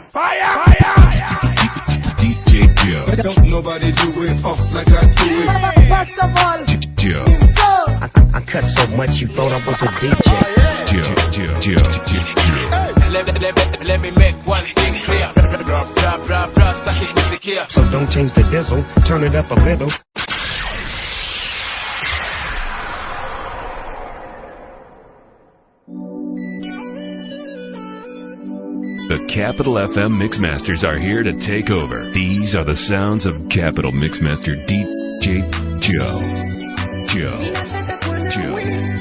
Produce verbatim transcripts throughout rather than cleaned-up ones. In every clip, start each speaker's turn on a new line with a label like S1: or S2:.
S1: Fire! Fire!
S2: D J Joe.
S3: Don't nobody do it up like I do it.
S4: First of all,
S2: Joe.
S4: I,
S5: I cut so much you thought I was a D J.
S2: Joe. Joe. Joe. Joe.
S6: Let, let, let, let me make one thing clear. Drop, drop, drop, drop, static music here.
S5: So don't change the diesel, turn it up a little.
S2: The Capital F M Mixmasters are here to take over. These are the sounds of Capital Mixmaster D J Joe. Joe. Joe.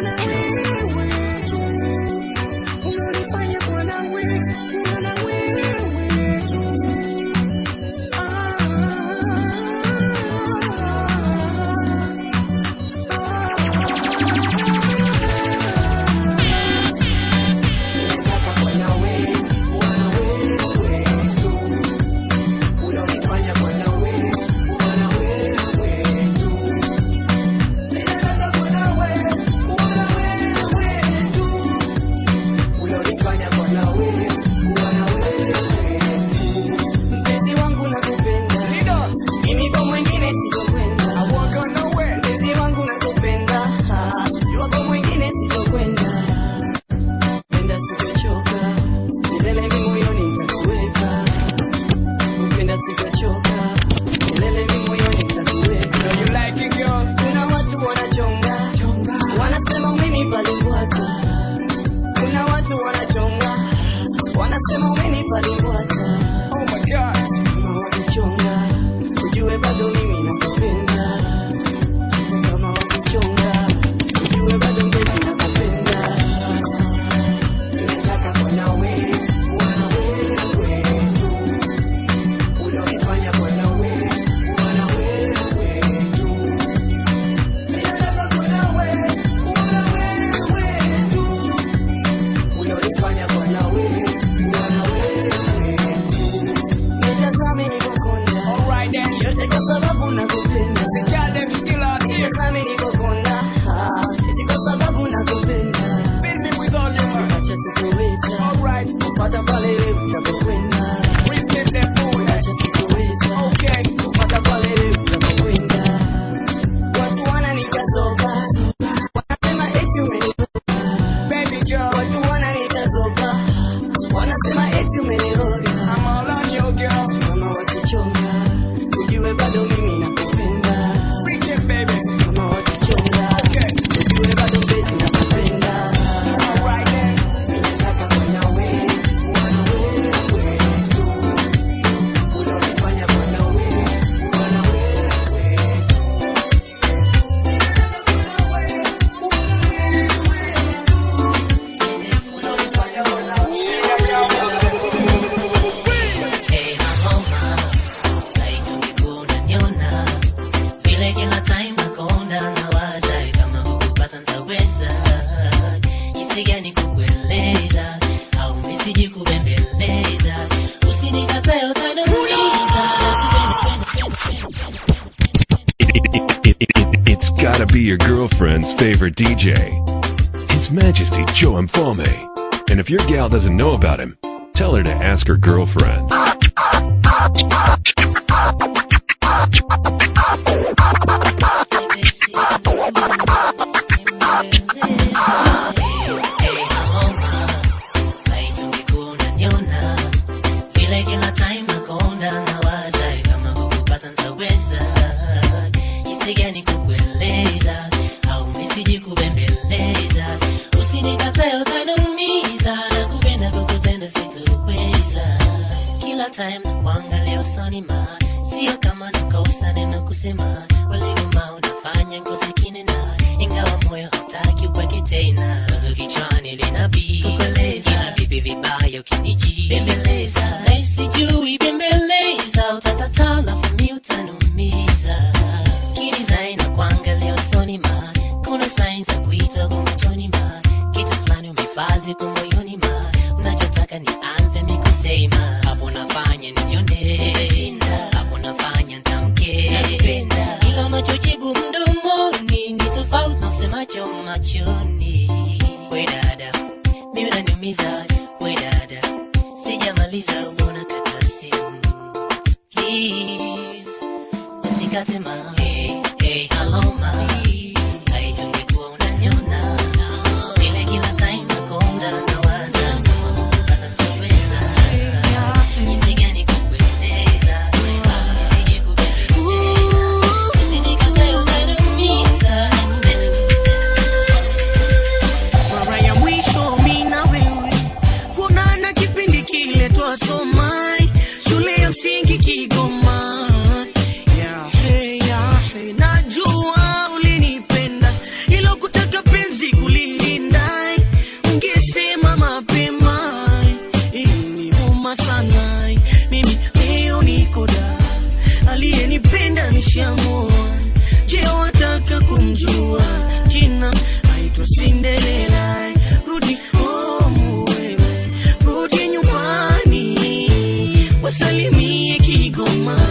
S2: Favorite D J, His Majesty Joe Mfalme. And if your gal doesn't know about him, tell her to ask her girlfriend.
S7: Machoni, we dada, we dada, sijamaliza
S1: wasoma shule ya msingi Kigoma. Ya hey, ya hey, najua ulinipenda ilo kutaka penzi kulilinda, ungesema mapema iliniuma sana. Mimi leo niko da, aliyenipenda nishamoa. Je, wataka kumjua jina? Aitwa Cinderella. Rudi home wewe, rudi nyumbani, wasalimie Kigoma,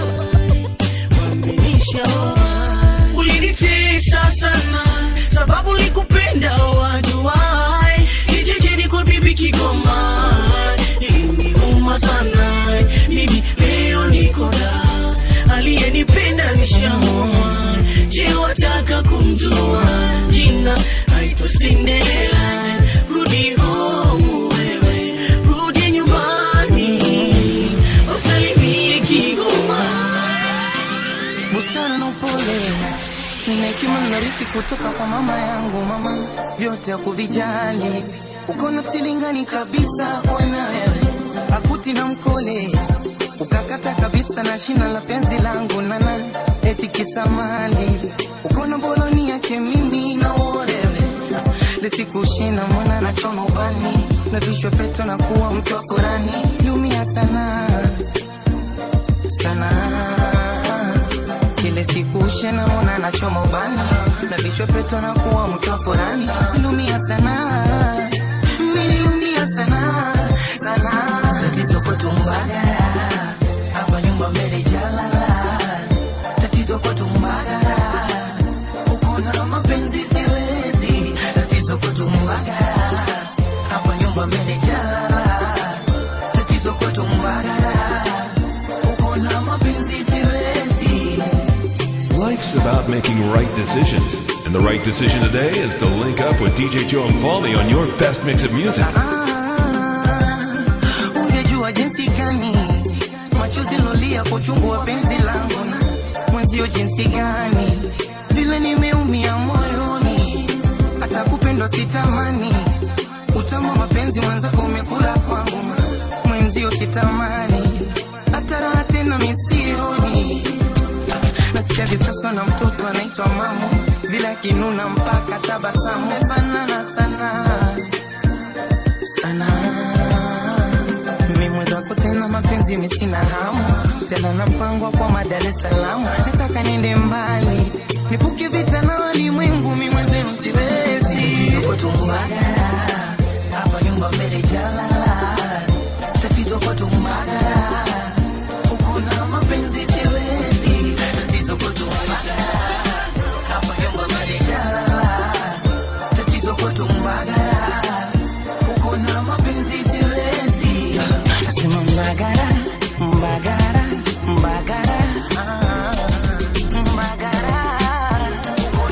S1: wamenishaoa. Ulinitesa sana sababu likupenda wajuai, kijijini kwa bibi Kigoma iliniuma sana. Mimi leo niko da, aliyenipenda nishamoa. Je, wataka kumjua jina? Aitwa Cinderella. Rudi home wewe, rudi nyumbani, wasalimie Kigoma.
S4: Busara na upole na hekima nilirithi kutoka kwa mama yangu. Mama vyote hakuvijali, uko na silingani kabisa kwa nawe, akuti na mkole ukakata kabisa na shina la penzi langu. Nana eti kisamali uko na boloni yake mimi na wewe, lesikushina mwana na choma ubani na vishwa peto na kuwa mtu wa Qurani. Lumia sana sana kile sikushina mwana na choma ubani na vishwa peto na kuwa mtu wa Qurani. Lumia sana mimi, lumia sana sana. Tatizo kwa tumbaga hapa nyumba mbele jalala, tatizo kwa tumbaga uko na mapenzi siwezi. Tatizo kwa tumbaga hapa nyumba mbele jalala, tatizo kwa tumbaga uko na mapenzi siwezi.
S2: Life's about making right decisions, and the right decision today is to link up with D J Joe Mfalme on your best mix of music.
S4: Ungejua jinsi gani machozi lolia kuchungua penzi langu na mwenzio, jinsi gani vile nimeumia moyoni, hata kupendwa sitamani. Utamu mapenzi mwanzako umekula kwangu, mwenzio sitamani, hata raha tena misioni. Nasikia visasa na mtoto anaitwa mamu, bila kinuna mpaka tabasamu. Banana sana sana, mimi mwenzako tena mapenzi misina hamu tena, napangwa kwa Dar es Salaam. Nataka niende mbali, nipuke vita na walimwengu, mimi mwenzenu siwezi. Tatizo kwa tumbaga hapa nyumba mbele jalala, tatizo kwa tumbaga uko na mapenzi siwezi. Tatizo kwa tumbaga hapa nyumba mbele jalala, tatizo kwa tumbaga uko na mapenzi siwezi. Nasema mbagara mbagara mbagara mbagara uko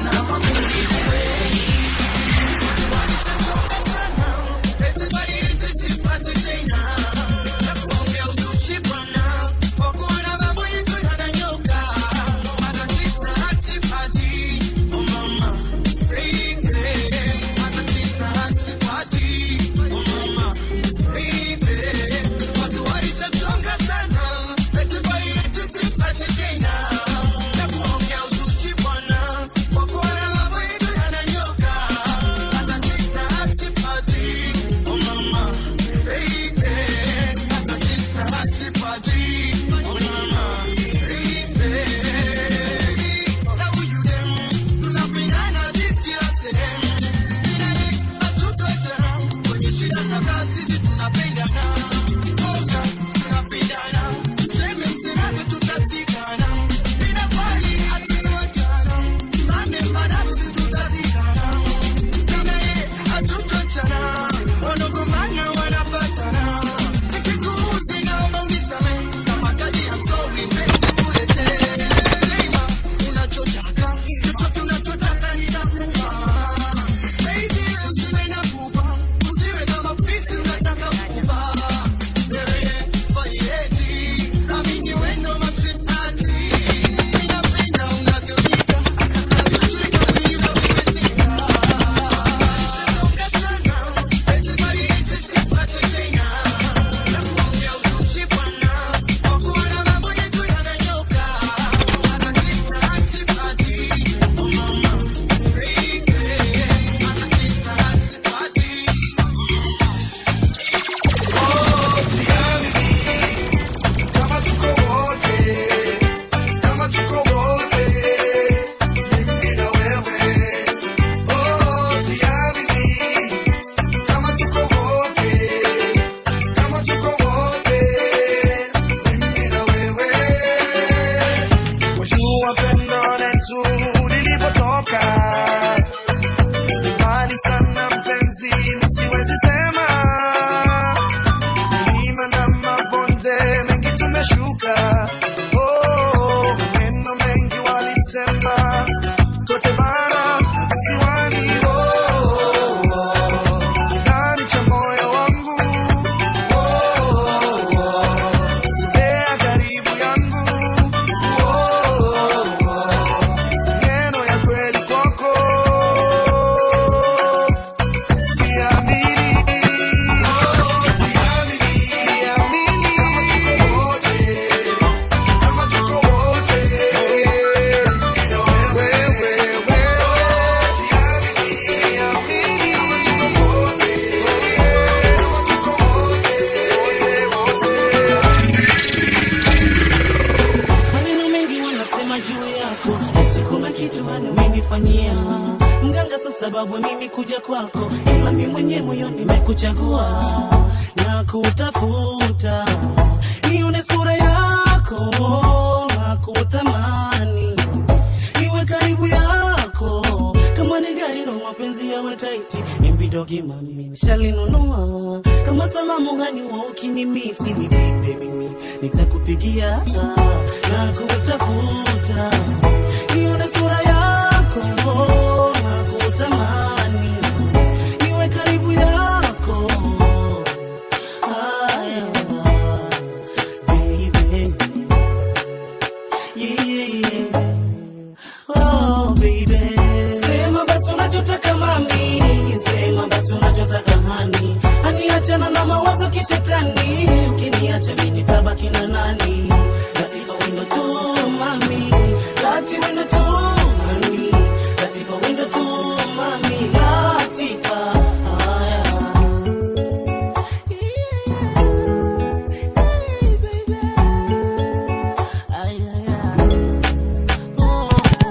S1: sababu mimi kuja kwako, ila mimi mwenyewe moyo nimekuchagua na kutafuta nione sura yako na kutamani niwe karibu yako kama ni gari na mapenzi yawe tight imbidogi mami nishalinunua kama salamu gani wa ukinimisi ni baby mimi nitakupigia na kutafuta nione sura yako na kutamani niwe karibu yako. Aya, baby, yeah, yeah. Oh baby, sema basi unachotaka mami, sema basi unachotaka hani, hani achana na mawazo kishetani, ukiniacha mimi nitabaki na nani? Latifa wendo tu mami, Latifa wendo tu mami, Latifa wendo tu mami, Latifa. Aya, yeah, baby, aya, yeah. Oh,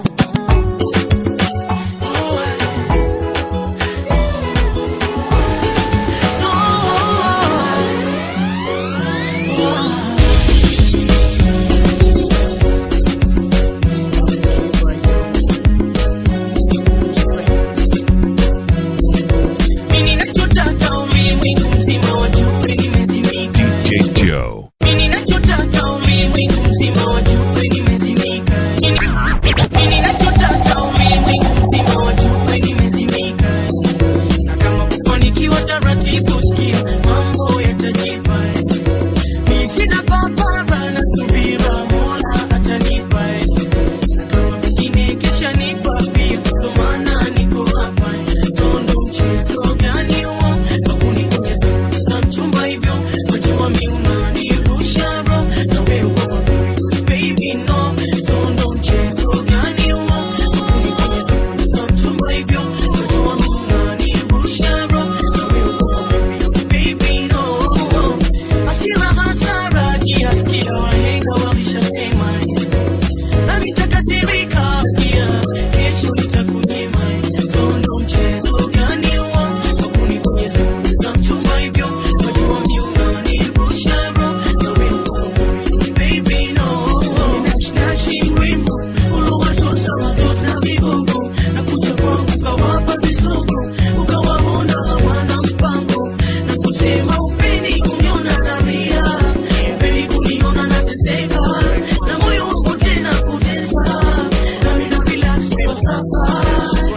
S1: mimi nachotaka ulimwengu mzima wajue nimezimika.
S2: D J Joe.
S1: Mimi nachotaka ulimwengu mzima wajue nimezimika. Mimi nachotaka ulimwengu mzima wajue nimezimika. Na kama kufanikiwa taratibu sikia mambo yatajipa. Mimi sina papara na subira Mola atanipa. Na kama mwingine kesha nipa pia ndo maana niko hapa. So ndo mchezo gani huo wakunikunyeza na mchumba hivyo wajua mimi unanirusha bro na wewe uko baby no. So ndo mchezo gani huo wakunikunyeza na mchumba hivyo wajua mimi unanirusha bro na wewe uko baby no. Asira hasara kiasikia wahenga walishasema na nitakasirika sikia kesho nitakunyima. So ndo mchezo gani huo wakunikunyeza na mchumba hivyo wajua mimi unanirusha bro na wewe uko baby no. Nashi mrembo uliwatosa watosa vigogo na kuja kwangu ukawapa visogo ukawaona hawana mpango na kusema upeni kuniona dhamia upeni kuniona nateseka na moyo wangu tena kutesa na mimi na relax kwa sasa.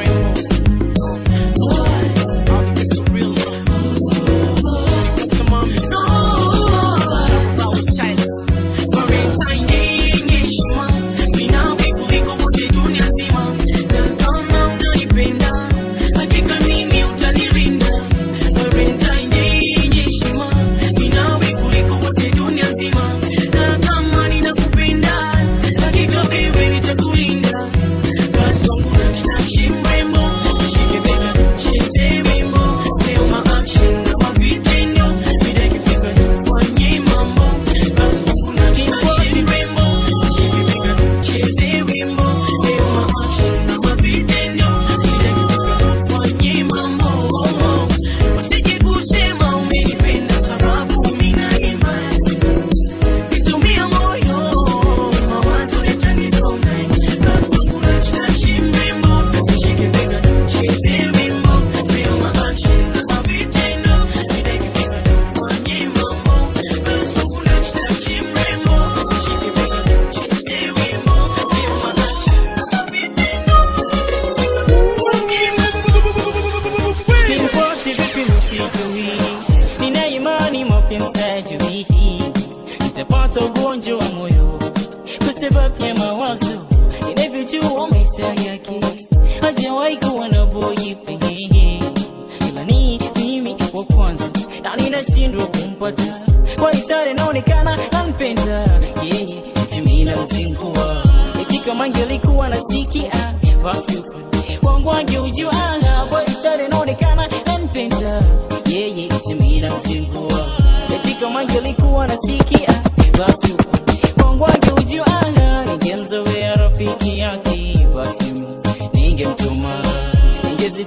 S1: Nitapata ugonjwa wa moyo kwa sababu ya mawazo inavyojua maisha yake hajawahi kuwa na boy pengine, ila ni mimi wa kwanza na ninashindwa kumpata kwa ishara inaonekana anipenda yeye timina mzingua eti kama angelikuwa nasikia basi wangu angeujua kwa ishara inaonekana anipenda yeye timina mzingua eti kama angelikuwa nasikia basi wangu angeujua ningemzoea rafiki yake basi ningemtuma ningezi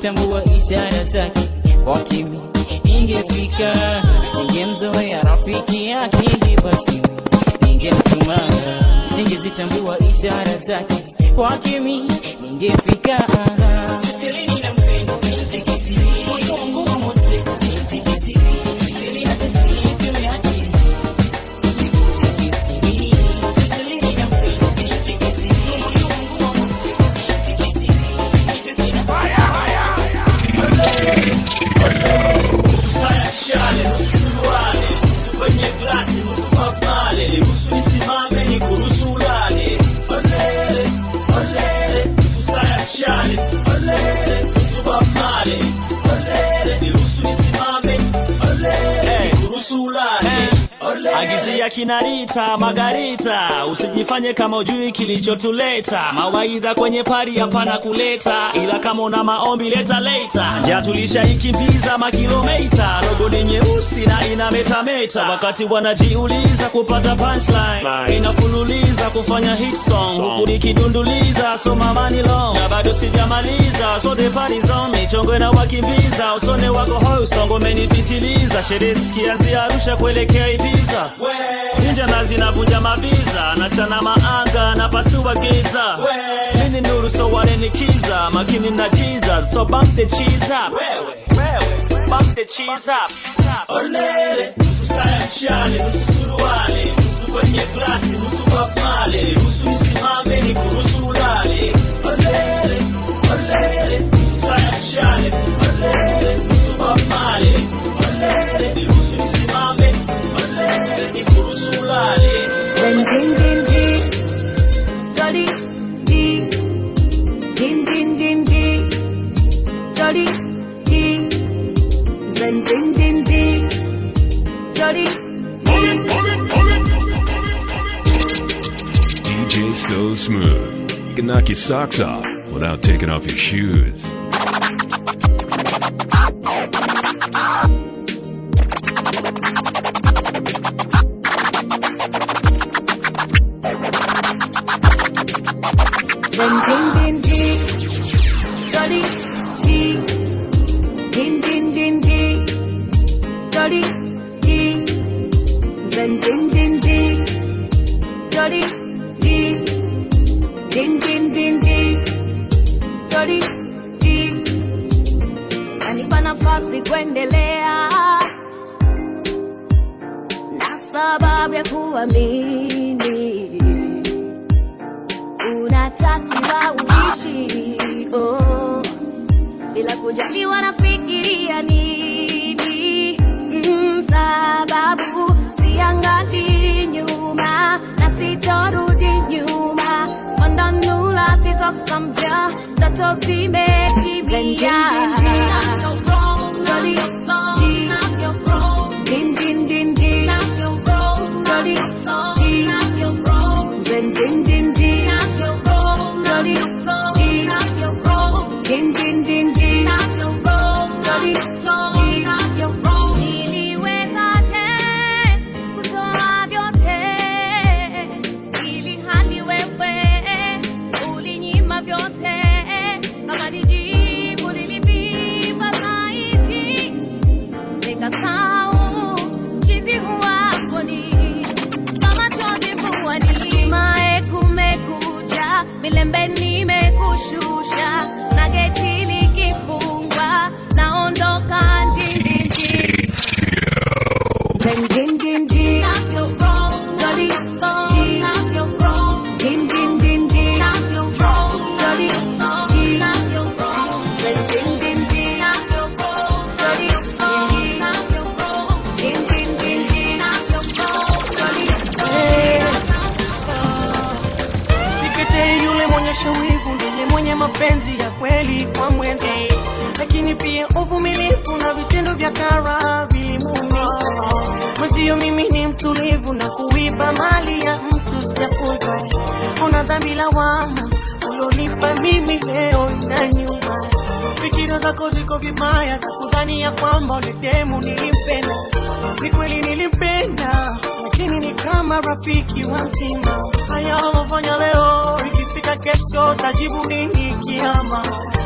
S1: ningezitambua ishara zake kwa kimi ningefika, ningemzoea rafiki yake basi ningemtuma. Ningezitambua ishara zake kwa kimi ningefika.
S7: Agizia kinarita Margarita, usijifanye kama ujui kilichotuleta. Mawaidha kwenye pari hapana kuleta, ila kama una maombi leta leta. Njia tulishaikimbiza makilomita, logo ni nyeusi na ina meta meta. Wakati wanajiuliza kupata punchline, inafululiza kufanya hit song, huku nikidunduliza soma money long. Na bado sijamaliza, so the party's on. Michongo na wakimbiza, usone wako hoi songo menipitiliza. Sherehe zikianzia Arusha kuelekea Ibiza, ninja nazi navunja mabiza, nachana maanga na pasua giza. Mini nuru so wanenikiza, makini na Jesus, so bump the cheese up. Bump the cheese up.
S8: Olele, nusu saya mshale, nusu suruale, nusu kwenye glasi, nusu papale, nusu nisimame ni kurusu ulale. Olele, olele, nusu saya mshale, olele, nusu papale, olele, nusu nisimame, olele, ni kurusu ulale.
S9: Din din din din, jolly din, din din din din, jolly din, din din din din, jolly din.
S2: D J So Smooth, you can knock your socks off without taking off your shoes.
S9: Din din din din, jolly din, din din din din, jolly din, din din din din, jolly din, din din din din, jolly din. Nanipa nafasi kuendelea na sababu ya kuamini unatakiwa uishi, oh, bila kujali wanafikiria nini. Mm, sababu siangali nyuma na sitorudi nyuma. Mandanula pisa sambia dato zimetimia. Jolly din, din din din, jolly din, din din din, jolly din, din din din, jolly niliwezaje kutoa vyote ili hali wewe ulinyima vyote. Kama nijibu lilivimba zaidi, nikasahau chizi huwaponi kama chozi mvuani. Mae kumekuja, milembe nimekushusha, na geti likifungwa naondoka ndindindi. Din din din din, jolly din, din din din, jolly din, din din din, jolly din, din din din, jolly.
S4: Sikete yule mwenye shawivu ndiye mwenye mapenzi ya kweli kwa mwenzi, lakini pia uvumilivu na vitendo vya kara vilimuumiza. Mwenzio mimi ni mtulivu na kuiba mali ya mtu sijakuja. Una dhambi lawama ulonipa mimi leo na nyuma. Fikira zako ziko vibaya za kudhani ya kwamba ulitemu nilimpenda. Ni kweli nilimpenda, lakini ni kama rafiki wa mtima. Haya ulofanya leo, ikifika kesho tajibu nini kiama?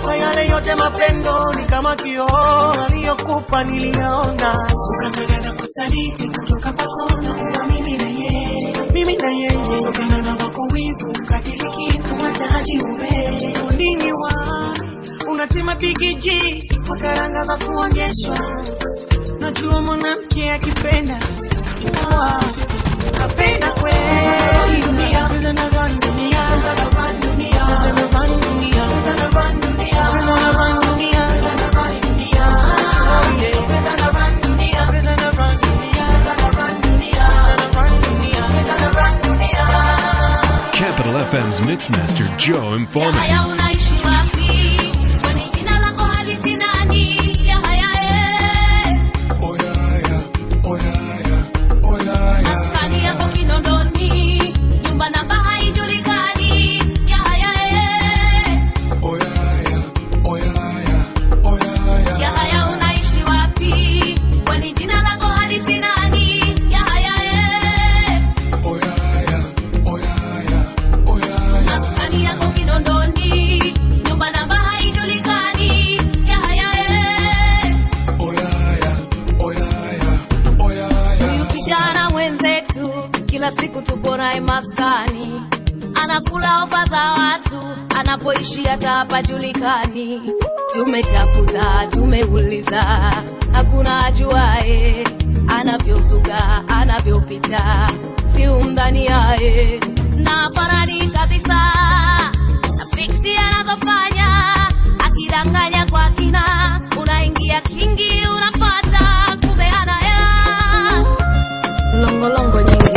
S4: Kwa yale yote mapendo ni kama kioo aliyokupa niliona. Ukataka na kusaliti kutoka pakona kwa mimi na yeye. Mimi na yeye. Ukana na wako wivu ukadiliki kumataji ube. Undini wa unatema bigiji kwa karanga za kuonyeshwa. Najua mwanamke akipenda Wow. Napenda kweli dunia, pesa na run dunia, pesa na run dunia, pesa na run dunia, pesa na run dunia, pesa na run dunia, pesa na run dunia, pesa na run dunia, pesa na run dunia, pesa na run dunia, pesa na run dunia, pesa na run dunia.
S2: Capital F M's Mixmaster Joe informing.
S9: Haya unaishi wapi? Kwani jina lako halisi nani? Ya haya eh.
S3: Oyaya, oyaya, oyaya.
S9: Maskani yako Kinondoni, nyumba namba haijulikani. Ya haya eh.
S3: Oyaya, oyaya, oyaya.
S9: Ya haya unaishi wapi? Kwani jina lako halisi nani? Ya haya eh.
S3: Oyaya, oyaya, oyaya.
S9: Maskani yako Kinondoni, nyumba namba haijulikani. Ya haya eh.
S3: Oyaya, oyaya, oyaya.
S9: Huyu kijana mwenzetu kila siku tupo naye maskani, anakula ofa za watu, anapoishi hata hapajulikani. Tumetafuta, tumeuliza, hakuna ajuae anavyozuga, anavyopita, si umdhani yae na parani kabisa. Na fiksi anazofanya, akidanganya kwa kina, unaingia kingi unapata, kumbe hana ya longo longo nyingi.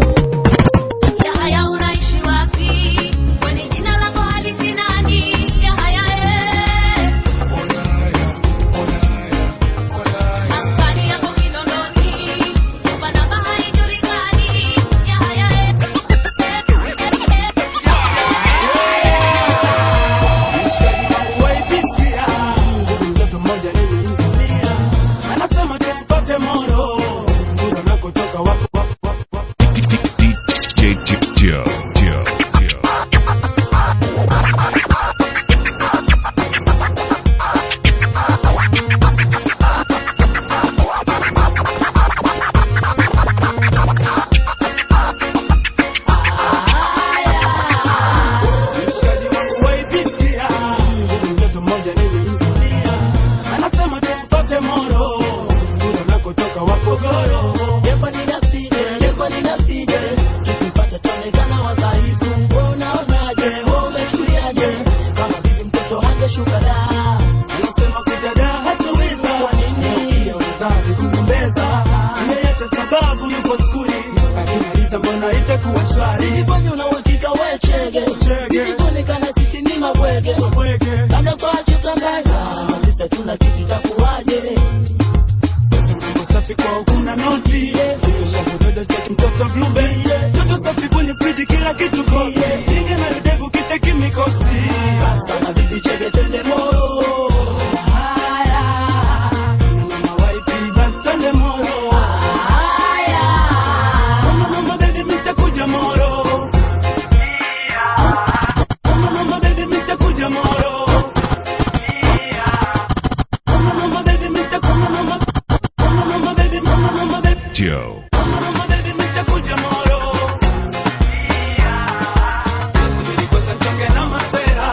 S9: Ya haya unaishi wapi? Kwani jina lako halisi nani? Ya haya eh.
S3: Oyaya, oyaya, oyaya.
S9: Maskani yako Kinondoni, nyumba namba haijulikani. Ya haya eh.
S8: Mtoto mmoja nililia, anasema tupate moro, ndio nakotoka wapo wapo wapo.
S2: D J Joe, Joe, Joe.
S8: Mshikaji wangu waipitia, mtoto mmoja nililia, anasema tupate moro, ndio nakotoka wapo goro. Yepa ninasije, yepa ninasije, tukipata tuonekana wadhaifu. Wewe unaonaje, wewe umechukuliaje, kama bibi mtoto hangeshuka da. Anasema kujada hatuweza, kwa nini? Pia wazazi kugombeza, yeyote sababu yupo skuli, akimaliza mbona itakuwa shwari. Ilifanya una uhakika we chege, ilikuonekana sisi ni mabwege, labda kwa chuka mbaya, sisi tuna kitu cha kuwaje. Mtoto safi kwa kuna noti, ukisha kudoda cheki mtoto blue, mtoto safi kwenye friji kila kitu kosi, inge na ndevu kiteki mikosi, sana bibi chege tende moro. Haya, mama waipi basi tende moro. Haya, mama mama baby mitakuja moro. Mama mama baby mitakuja moro. Mama mama baby mitakuja mama. Mama mama baby mama mama baby.
S2: Joe.
S8: Mama mama baby mitakuja moro. Subiri kwanza nitonge na masera.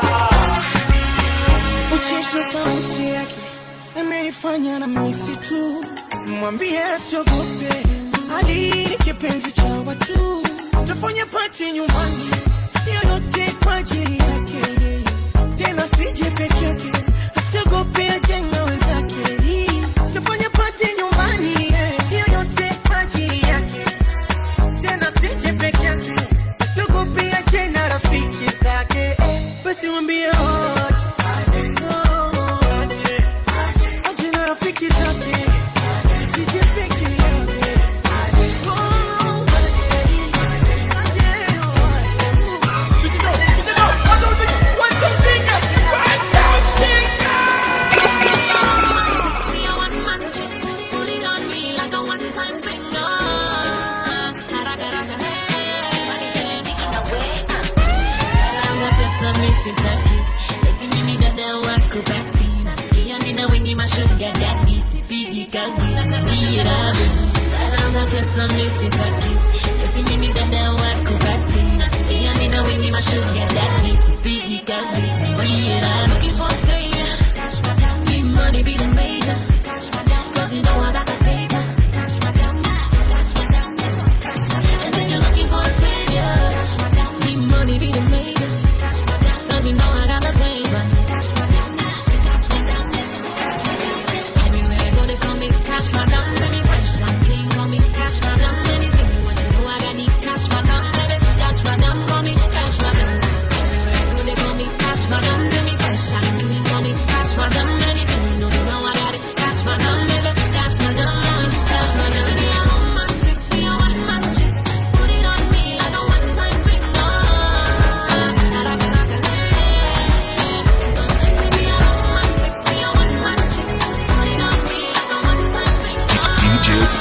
S4: Ucheshi wa sauti yake amenifanya na misi tu. Mwambie asiogope, hali ni kipenzi cha watu. Tafanya party nyumbani, yoyote kwa ajili yake. Tena sije peke yake, asiogope aje na wenzake. Tafanya party nyumbani, yoyote kwa ajili yake. Tena sije peke yake, asiogope aje na rafiki zake. Basi mwambie wote aje na rafiki zake. Sije peke yake. Oh, aje, aje, aje.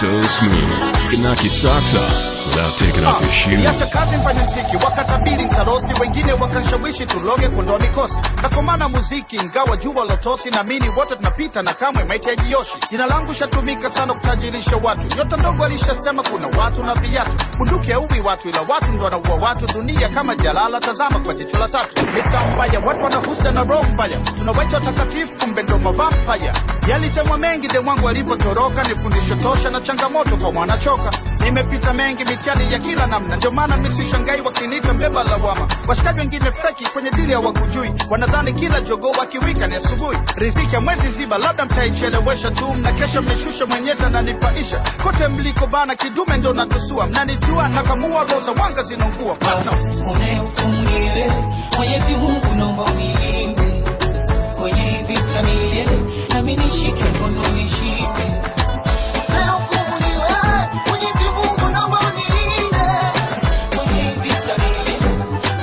S2: so smooth, you can knock your socks off without taking off your shoes.
S10: Niacha kazi mfanya mziki, wakatabiri nkarosti, wengine wakanshawishi tuloge kuondoa mikosi. Na kwa maana muziki ingawa jua lotosi, na mini wote tunapita na kamwe maiti ya jioshi. Jina langu shatumika sana kutajirisha watu, nyota ndogo alishasema kuna watu na viatu. Bunduki hauwi watu ila watu ndo wanaua watu, dunia kama jalala tazama kwa jicho la tatu. Misa mbaya, watu wanahusta na roho mbaya, tunawaita takatifu kumbe ndo mavampaya. Yalisemwa mengi de mwangu alipotoroka, ni fundisho tosha na changamoto kwa mwanachoka. Nimepita mengi mitihani ya kila namna, ndio maana mimi sishangai wakiniita mbeba lawama. Washikaji wengine feki kwenye dili hawakujui, wanadhani kila jogoo wakiwika ni asubuhi. Riziki ya mwezi ziba labda mtaichelewesha tu, na kesho mnishusha mwenyeza na nipaisha. Kote mliko bana kidume ndo natusua, mnanijua na kamua roza wanga zinaungua.
S4: Unehukumiwe Mwenyezi Mungu naomba unilinde kwenye vita milele, nami nishike mkono nishike. Unehukumiwe Mwenyezi Mungu naomba unilinde kwenye vita milele.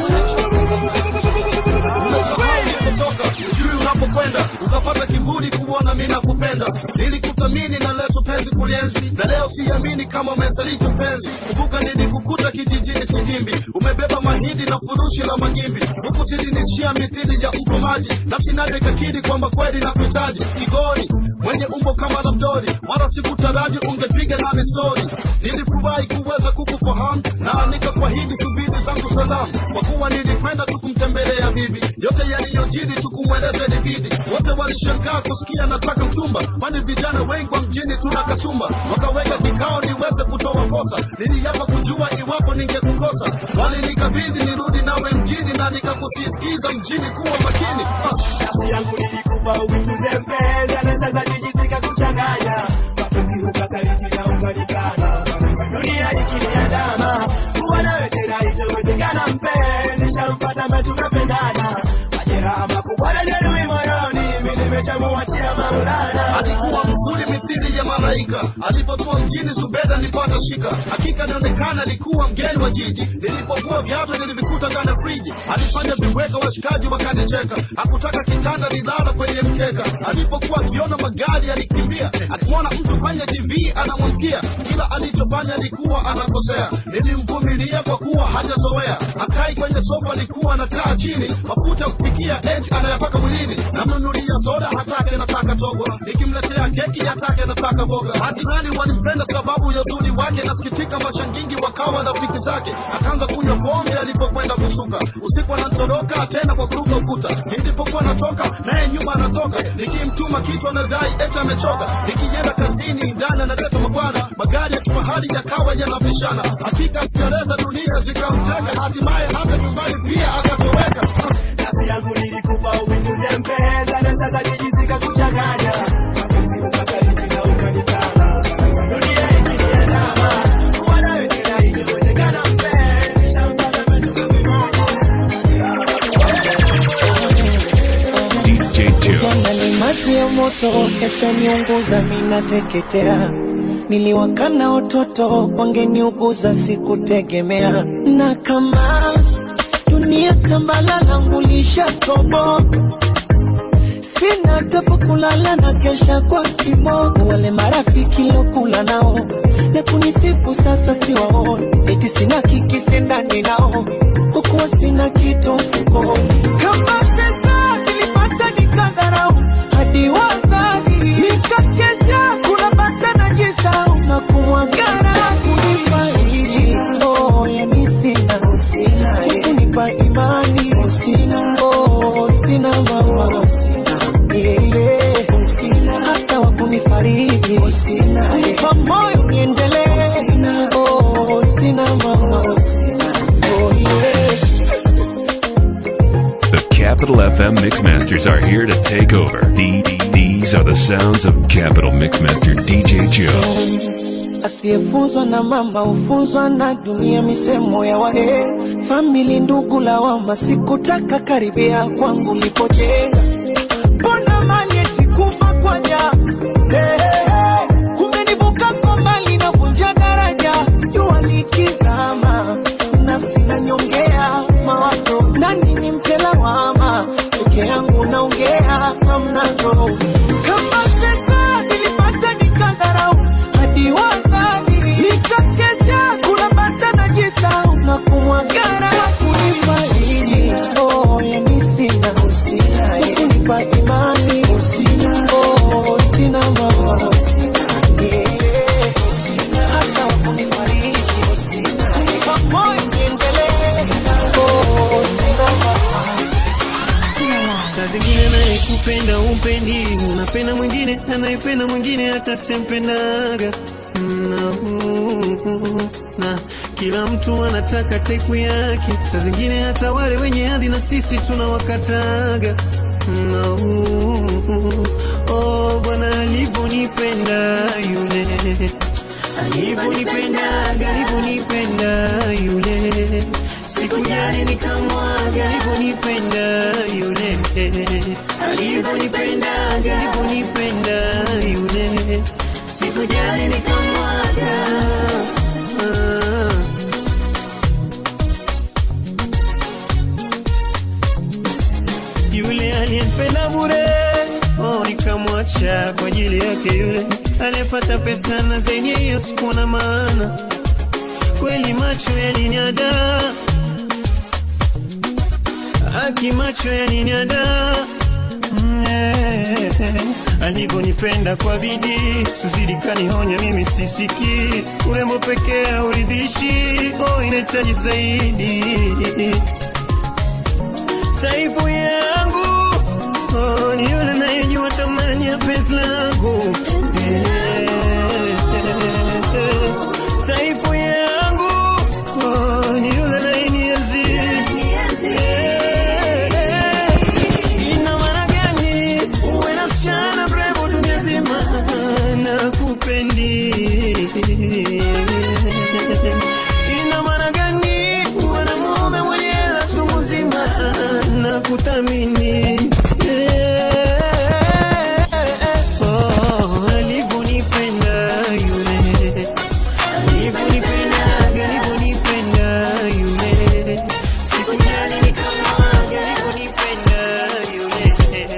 S10: Umetoka ujui unapokwenda, ukapata kiburi kuona mimi nakupenda. Nilikuthamini na leto penzi kulienzi, na leo siamini kama umesaliti mpenzi. Kumbuka nilikukuta kijijini Sitimbi, umebeba mahindi na furushi la magimbi, huku silinishia mithili ya mpomaji. Nafsi nayo ikakiri kwamba kweli nakuhitaji. Kigori mwenye umbo kama labdori, wala sikutaraji ungepiga nami story. Nilifurahi kuweza kukufahamu na nikakuahidi subiri zangu salamu, kwa kuwa nilikwenda tukumtembelea bibi. Yote yaliyojiri tukumweleza ilibidi, wote walishangaa kusikia nataka mchumba, kwani vijana wengi wa mjini tuna kasumba. Wakaweka kikao niweze kutoa posa, niliapa kujua iwapo ningekukosa. Walinikabidhi nirudi nawe mjini, na nikakusisitiza mjini kuwa makini.
S8: Nafsi yangu nilikupa uitunze mpenzi, anataka jijitika kuchanganya mapenzi ukasaliti na ungalikana. Dunia ikiniandama kuwa nawe tena itowezekana mpenzi, nishampata mtu tunapendana. Majeraha makubwa yanajeruhi moyoni, mimi nimeshamuachia Maulana.
S10: Alikuwa mzuri mithili ya malaika, alipokuwa mjini Zubeda nipata shika. Hakika nionekana alikuwa mgeni wa jiji, nilipokuwa viatu nilivikuta ndani ya friji. Alifanya viweka washikaji wakanicheka, hakutaka kitanda nilala kwenye mkeka. Alipokuwa akiona magari alikimbia, akiona mtu kwenye T V anamwamkia. Kila alichofanya alikuwa anakosea, nilimvumilia kwa kuwa hajazoea. Akai kwenye sofa alikuwa anakaa chini, mafuta ya kupikia eti anayapaka mwilini. Namnunulia soda hatake nataka togo, nikimletea keki hatake nataka boga. Majirani walimpenda sababu ya uzuri wake, nasikitika machangingi wakawa rafiki zake. Akaanza kunywa pombe alipokwenda kusuka, usiku anatoroka tena kwa kuruka ukuta. Nilipokuwa natoka naye nyuma anatoka, nikimtuma kitu anadai eti amechoka. Nikienda kazini ndani analeta mabwana, magari ya kifahari yakawa yanapishana. Hakika sikereza dunia zikamteka, hatimaye hata nyumbani pia akatoweka.
S8: Nafsi yangu nilikupa uitunze mpenzi, anataka jijitika kuchanganya mapenzi ukasaliti na ungalikana. Dunia ikiniandama kuwa nawe tena itowezekana mpenzi, nishampata mtu kimoja.
S2: D J Joe.
S4: Jana ni maji ya moto, kesha niunguza mina teketea. Niliwakana watoto, wangeniuguza sikutegemea. Na kama dunia tambala langu lishatoboka, sina hata pa kulala na kesha kwa kimogo. Wale marafiki lokula nao na kunisifu sasa siwaoni, eti sina kikisi ndani nao, hukuwa sina kitu mfukoni. Kama pesa nilipata nikadharau, hadi wazazi nikakesha kuna bata na jisau na kumwagara kunifariji. Oh, yani sina usina, kunipa imani usina. Oh, sina mawa usina, yeah, yeah. Usina hata wakunifariji usina, kunipa moyo niendelee usina. Oh, sina mawa usina, oh yeah.
S2: The Capital F M Mixmasters are here to take over. The, these are the sounds of Capital Mixmaster D J Joe.
S4: Asiyefunzwa na mama ufunzwa na dunia, misemo ya wahe. Family ndugu lawama, sikutaka karibia kwangu lipojenga. Mbona mali eti kufa kwa ja, hey, hey, hey. Kumenivuka kwa mbali na vunja daraja. Jua likizama, nafsi na nyongea mawazo. Nani ni mkela wama, peke yangu naongea hamnazo. Kama pesa nilipata nikadharau, hadi waza
S11: kapenda mwingine anaipenda mwingine hata sempendaga na, na kila mtu anataka taipu yake, saa zingine hata wale wenye hadhi na sisi tunawakataga na, oh bwana alivyonipenda yule, alivyonipenda alivyonipenda yule, sikujali nikamwaga alivyonipenda yule, alivyonipenda alivyonipenda yule, sikujali nikamwaga. ah. Yule aliyempenda bure, oh nikamwacha kwa ajili yake yule aliyepata pesa na zenye hiyo sikuwa na maana, kweli macho yaliniada, haki macho yaliniada. mm, eh, alivyonipenda kwa bidii, suzidi kanihonya mimi sisiki, urembo pekee hauridhishi, oh inahitaji zaidi. Taipu yangu, oh ni yule anayejua thamani ya penzi langu. Taipu yangu, oh ni yule anayenienzi. Ina maana gani uwe na msichana mrembo dunia nzima na kupendi? Ina maana gani uwe na mume mwenye hela siku mzima na kuthamini? Oh, alivyonipenda yule, alivyonipenda alivyonipenda yule, sikujali nikamwaga alivyonipenda yule.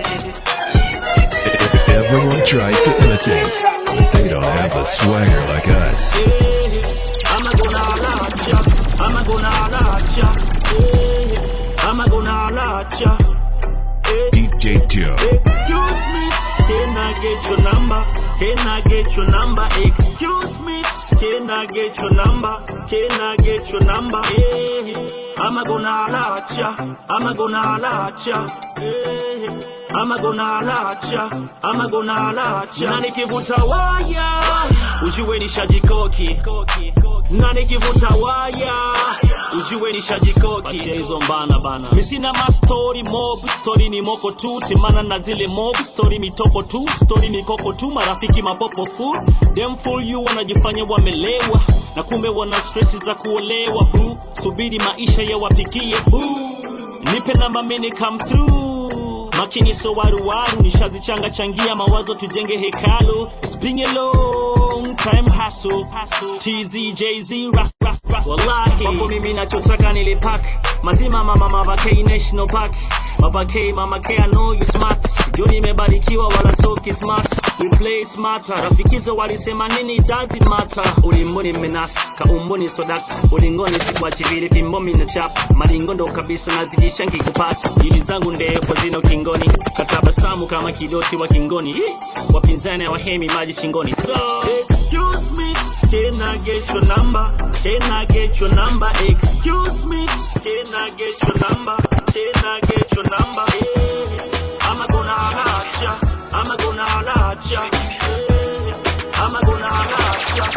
S2: Everyone tries to imitate, but they don't have the swagger like us.
S7: I'm a gonna latch ya, I'm a gonna latch ya, I'm a gonna latch ya.
S2: D J Joe.
S7: Excuse me, can I get your number? Can I get your number? Excuse me, can I get your number? Can I get your number? Yeah, I'm a gonna latch ya, I'm a gonna latch ya. Yeah, I'm a gonna latch ya, I'm a gonna latch ya. Na nikivuta waya, ujue nishajikoki. Na nikivuta waya, ujue nishajikoki. Acha hizo mbana bana, mimi sina ma story mob, story ni moko tu, timana na zile mob, story mitoko tu, story mikoko tu, marafiki mapopo full. Them fool you wanajifanya wamelewa, na kumbe wana stress za kuolewa boo. Subiri maisha ya wapikie boo, nipe namba mimi come through. Makini so waru waru, nishazichanga changia mawazo tujenge hekalu. It's been a long time hustle, T Z, J Z, ras, ras, ras. Wallahi, mambo mimi nachotaka nilipack, mazima mama mama K National Park. Baba K, Mama K, I know you smart. Yo nimebarikiwa wala soki smart. We play smarter. Rafikizo walisema nini doesn't matter. Ulimboni menas, kaumboni sodak. Ulingoni sikuachi vile fimbo mina chap. Maringo ndo kabisa nazidisha nkikupata. Ili zangu ndefu zino kingoni. Katabasamu kama kidoti wa kingoni. Wapinzani wa hemi maji shingoni. So, excuse me, can I get your number? Can I get your number? Excuse me, can I get your number? Can I get your number? Yeah. I'm a gonna latch ya, I'm a gonna latch ya. Yeah. I'm a gonna latch ya.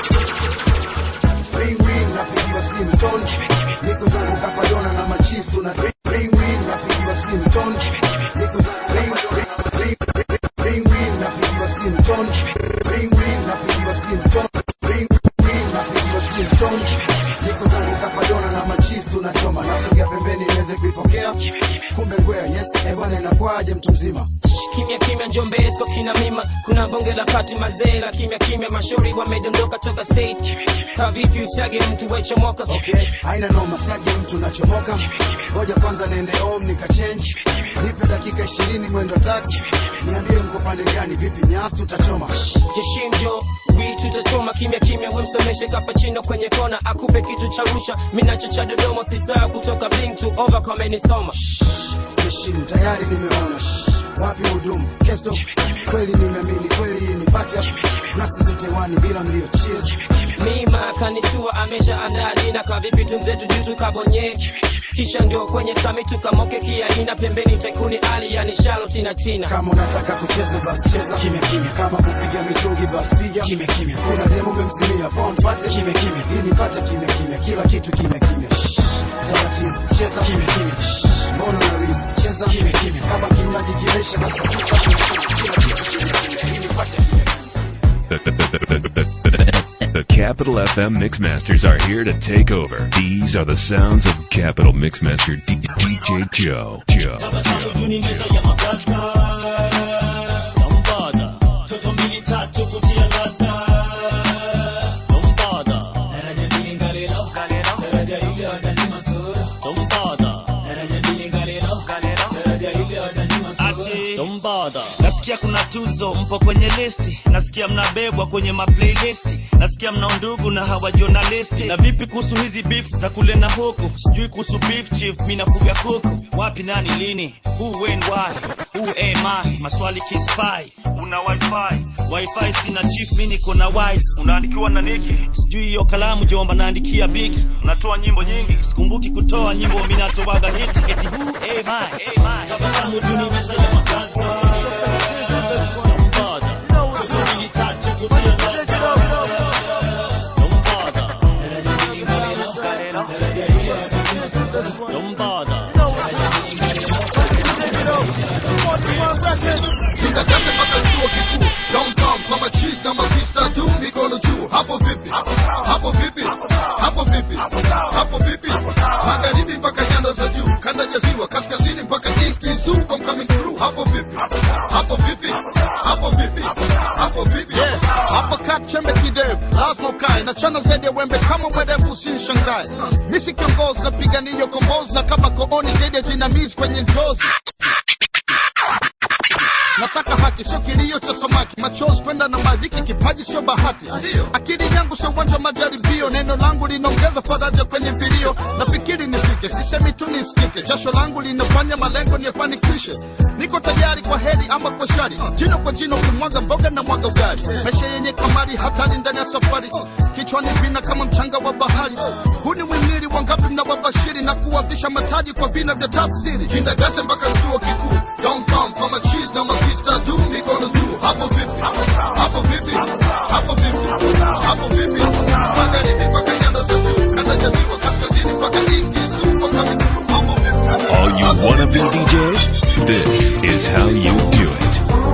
S10: Ring ring napigiwa simu ton, niko zangu kapadona na machizi tuna ring ring ring napigiwa simu ton, niko zangu ring ring ring ring napigiwa simu ton, ring ring napigiwa simu ton, ring ring napigiwa simu ton, niko zangu kapadona na machizi tunachoma, nasogea pembeni niweze kuipokea, kumbe ngwea yes eh bwana inakwaje mtu mzima.
S12: Kimya kimya Njombe siko kina mima, kuna bonge la pati mazela, kimya kimya mashauri wamedondoka toka state. Ka vipi usage mtu weche moka?
S10: Okay, haina noma sage mtu nachomoka. Ngoja kwanza niende home nika change. Nipe dakika ishirini mwendo taxi. Niambie mko pande gani, vipi nyasi tutachoma?
S12: Jeshimjo, we tutachoma kimya kimya, wewe msomeshe kapachino kwenye kona, akupe kitu cha rusha, mimi nacho cha Dodoma sisa kutoka bling to over kama nisoma.
S10: Jeshim tayari nimeona. Wapi hudumu? Kesto, kweli nimeamini, kweli ni party up. Grasses zote wani bila mlio cheers.
S12: Mima kanisua amesha andali na kwa vipi tunzetu juu tukabonye. kisha ndio kwenye sami tukamoke kiaina pembeni taikuni ali yani shalo tina tina.
S10: Kama unataka kucheza basi cheza kimya kimya, kama kupiga mitungi basi piga kimya kimya, kuna demo umemzimia pound pate kimya kimya, ili pate kimya kimya, kila kitu kimya kimya. Taratibu cheza kimya kimya, mbona unarudi cheza kimya kimya, kama kinywaji kileisha basi kila kitu kimya kimya, ili pate kimya.
S2: The, the, the, the, the, the, the Capital F M Mixmasters are here to take over. These are the sounds of Capital Mixmaster D- DJ Joe. Joe. Joe.
S7: Nasikia kuna tuzo mpo kwenye listi, nasikia mnabebwa kwenye ma playlist, nasikia mna ndugu na hawa journalist. Na vipi kuhusu hizi beef za kule na huku? Sijui kuhusu beef chief, mimi nafuga kuku. Wapi nani lini? Who when why? Who am I? Maswali kispy. Una wifi? Wifi sina chief, mimi niko na wise. Unaandikiwa na niki? Sijui hiyo kalamu jomba naandikia big. Unatoa nyimbo nyingi, sikumbuki kutoa nyimbo mimi natoaga hit. Eti who am I? Am I? Tabasamu duni meza ya makadra.
S10: Hapo vipi? Hapo vipi? Hapo vipi? Hapo vipi? Magharibi mpaka nyanda za juu, kanda ya ziwa, kaskazini mpaka east is super coming through. Hapo vipi? Hapo vipi? Hapo vipi? Hapo vipi? Hapo kat chembe kidevu, lazima ukae na chana zaidi ya wembe kama mwerevu usishangae. Misi kiongozi na piganiyo kombozi na kama kooni zaidi ya jinamizi kwenye njozi. Nasaka haki sio kilio cha samaki, machozi kwenda na majiki, kipaji sio bahati. Akili yangu sio uwanja majaribio, neno langu linaongeza faraja kwenye vilio. Nafikiri nifike, sisemi tu nisikike, jasho langu linafanya malengo niyafanikishe. Niko tayari kwa heri ama kwa shari, jino kwa jino kumwaga mboga na mwaga ugali. Maisha yenye kamari hatari ndani ya safari, kichwani vina kama mchanga wa bahari. Huu ni mwimiri wangapi mnawabashiri na kuwavisha mataji kwa vina vya tafsiri. Kindagate mpaka chuo kikuu, downtown kama cheese na masista tu mikono juu. Hapo vipi? Hapo vipi? Hapo vipi? Hapo vipi? Magharibi mpaka nyanda za juu, kanda ya ziwa, kaskazini mpaka east is super coming through. Hapo vipi?
S2: All you wannabe D Js, this is how you do it.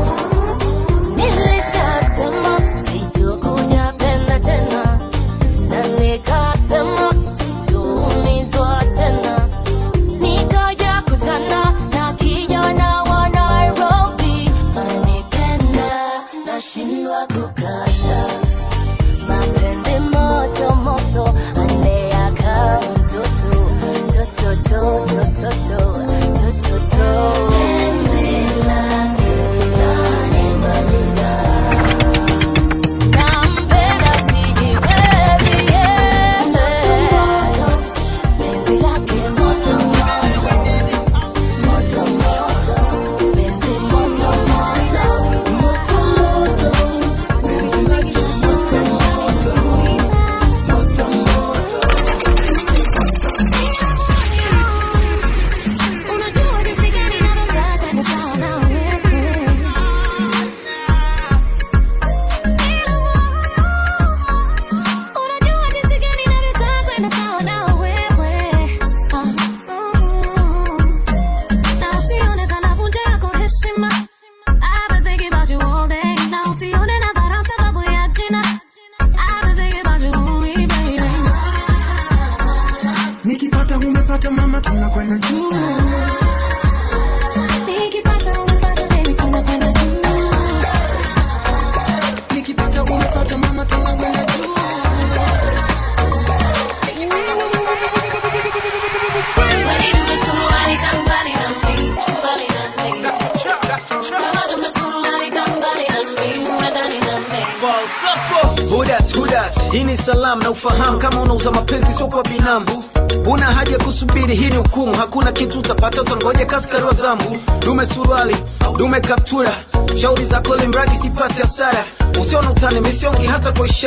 S13: Hii ni salamu na ufahamu, kama unauza mapenzi sio kwa binamu. Una haja kusubiri, hii ni hukumu. Hakuna kitu utapata, utangoje kaskari wa zambu. Dume suruali, dume kaptura, shauri zako limradi sipati hasara. Usiona utani misiongi hata kwa ishara.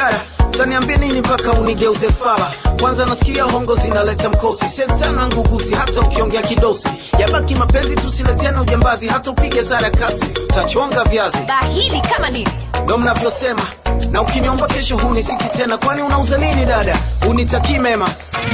S13: Taniambia nini mpaka unigeuze fala? Kwanza nasikia hongo zinaleta mkosi, sentana nguguzi hata ukiongea kidosi. Yabaki mapenzi tusileteane ujambazi, hata upige zara kasi tachonga viazi.
S9: Bahili kama nini?
S13: Ndo mnavyosema, na ukiniomba kesho hunisiki tena. Kwani unauza nini dada? Unitaki mema.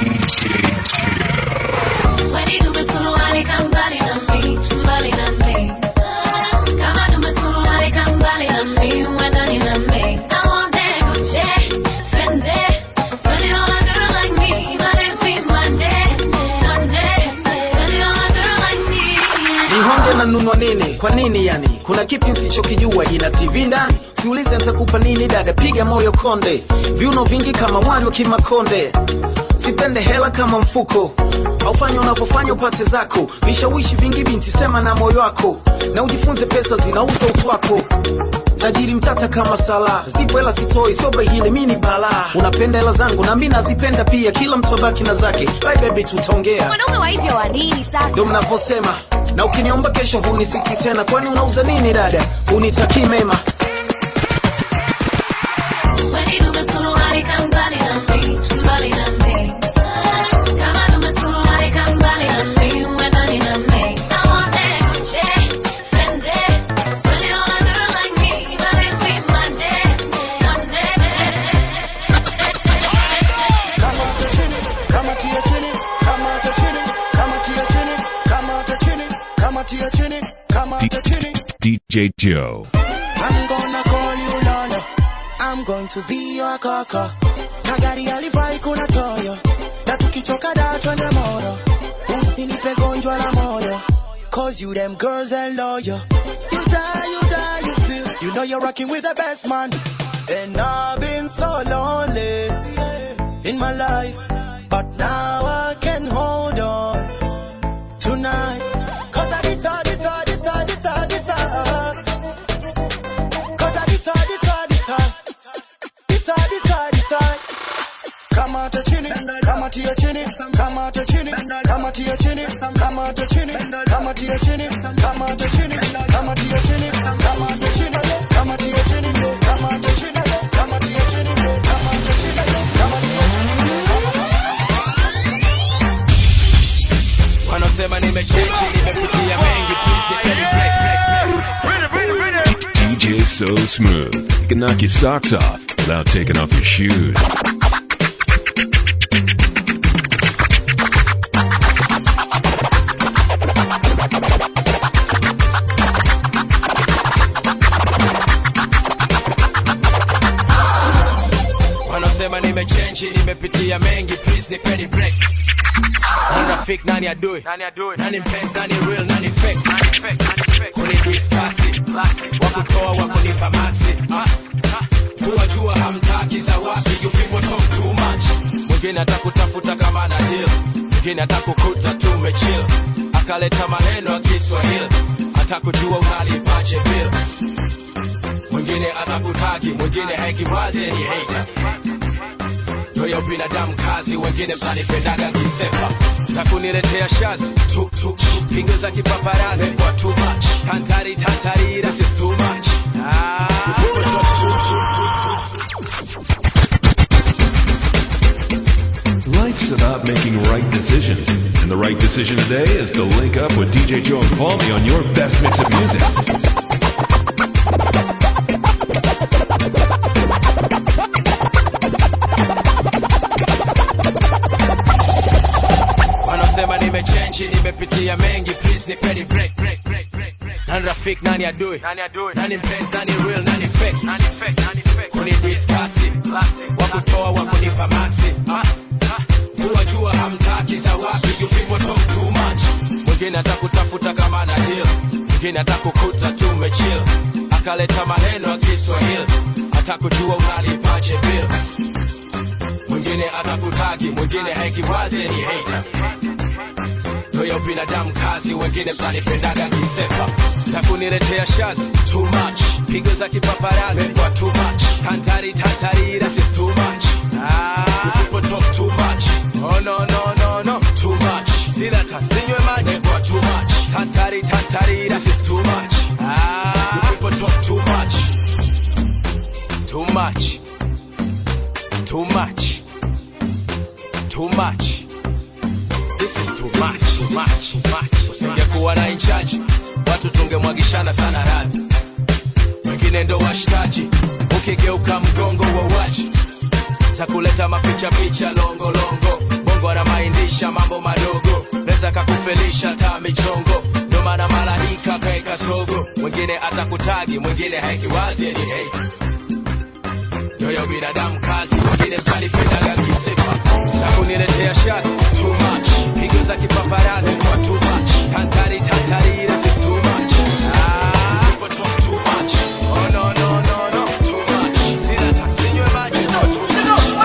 S9: Kwani tumesuruali kambali na mimi, mbali na mimi. Kama tumesuruali kambali na mimi, mbali na mimi. I want that Gucci, Fendi, spend it on a girl like me. My name's Pete Monday, Monday, spend it on a girl like me.
S13: Nihonge na nunua nini? Kwa nini yani? Kuna kipi nsichokijua? Ina T V ndani? Siulize nitakupa nini dada, piga moyo konde. Viuno vingi kama mwari wa Kimakonde. Sipende hela kama mfuko, aufanya unavyofanya upate zako. Vishawishi vingi binti, sema na moyo wako. Na ujifunze pesa zinauza utu wako. Tajiri mtata kama sala, zipo hela sitoi, soba hile mini bala. Unapenda hela zangu na mimi nazipenda pia, kila mtu abaki na zake. Bye baby tutaongea.
S9: Wanaume wa hivyo wa nini sasa?
S13: Ndio mnavyosema, na ukiniomba kesho hunisiki tena. Kwani unauza nini dada? Unitaki mema.
S9: Kwani tumesuruali kambali na mimi, mbali na mimi. Kama tumesuruali kambali na mimi, mbali na mimi. I want that Gucci, Fendi, spend it on a girl like me. My name's Pete Monday, Monday.
S3: Kama chini, kama tia chini, kama tia chini, kama tia chini, kama tia chini, kama tia chini, kama tia chini.
S2: D J Joe.
S3: I'm gonna call you Lana. I'm going to be your kaka. Na gari alivai kuna toyo. Na tukichoka da twende moro. Usinipe gonjwa la moyo. Cause you them girls are loyal. You die, you die, you feel. You know you're rocking with the best man. And I've been so lonely in my life. But now I can hold on tonight. Cause I decide, decide, decide, decide, decide. Cause I decide, decide, decide. Decide, decide, decide. Kama tia chini, kama tia chini, kama tia chini, kama tia chini, kama tia chini, kama tia chini, kama tia chini, kama tia chini, kama tia chini, kama tia chini, kama tia chini, kama tia chini, kama tia chini, kama tia chini.
S6: Wanasema nimechange, nimepitia mengi, please let me break, break, break.
S2: D J so smooth, you can knock your socks off without taking off your shoes.
S6: Wanasema nimechange, nimepitia mengi, please nipeni break. Nani rafiki, nani adui, nani adui, nani mpenzi, nani real, nani fake, nani fake, nani fake. Kuni discussi, wakutoa, wakunipa maxi. Jua jua hamtaki za wapi, you people talk too much. Mwingine atakutafuta kama na deal, mwingine atakukuta tumechill. Akaleta maneno ya Kiswahili, atakujua unalipaje bill. Mwingine atakutaki, mwingine haikiwazi ni hater. Ndio binadamu kazi, wengine mtanipendaga kisepa. Za kuniletea shazi, tuk tuk tuk. Pingo za kipaparazi, kwa too much. Tantari tantari, this is too much. Ah,
S2: Life's about making right decisions, and the right decision today is to link up with D J Joe and Paulie on your best mix of music.
S6: wanasema nimechange, nimepitia mengi, please nipeni break, break, break, break, break. Nani rafiki, nani adui, nani adui, nani mpenzi, nani real, nani fake, nani fake, nani fake. Kuni discussi, wakutoa, wakunipa maxi. Jua jua hamtaki za wapi, you people talk too much. Mwingine atakutafuta kama na deal, mwingine atakukuta tumechill. Akaleta maneno ya Kiswahili, atakujua unalipaje bill. Mwingine atakutaki, mwingine haikiwazi ni hater. Ndio binadamu kazi, wengine mtanipendaga kisepa. Za kuniletea shazi, too much. Pigo za kipaparazi, kwa too much. Tantari tantari, this is too much. Ah, people talk too much. Oh no no no no, too much. Sila tasinywe maji, kwa too much. Tantari tantari, this is too much. Ah, people talk too much. Too much. much, much. Usingekuwa na inchaji, watu tungemwagishana sana radhi. Wengine ndo washtaji, ukigeuka mgongo wa wachi. Za kuleta mapicha picha longo longo. Bongo anamaindisha mambo madogo. Neza kakufelisha taa michongo. Ndo maana malaika kaeka sogo. Mwingine atakutagi, mwingine haiki wazi ni hey. Yoyo binadamu kazi, mwingine kalipendaga kisifa. Za kuniletea shasi, too much. Pigo za kipaparazi kwa too much. Tantari tantari that's too much. Ah, people talk too much. Oh no no no no, too much. Sina taksinywe maji, no too much.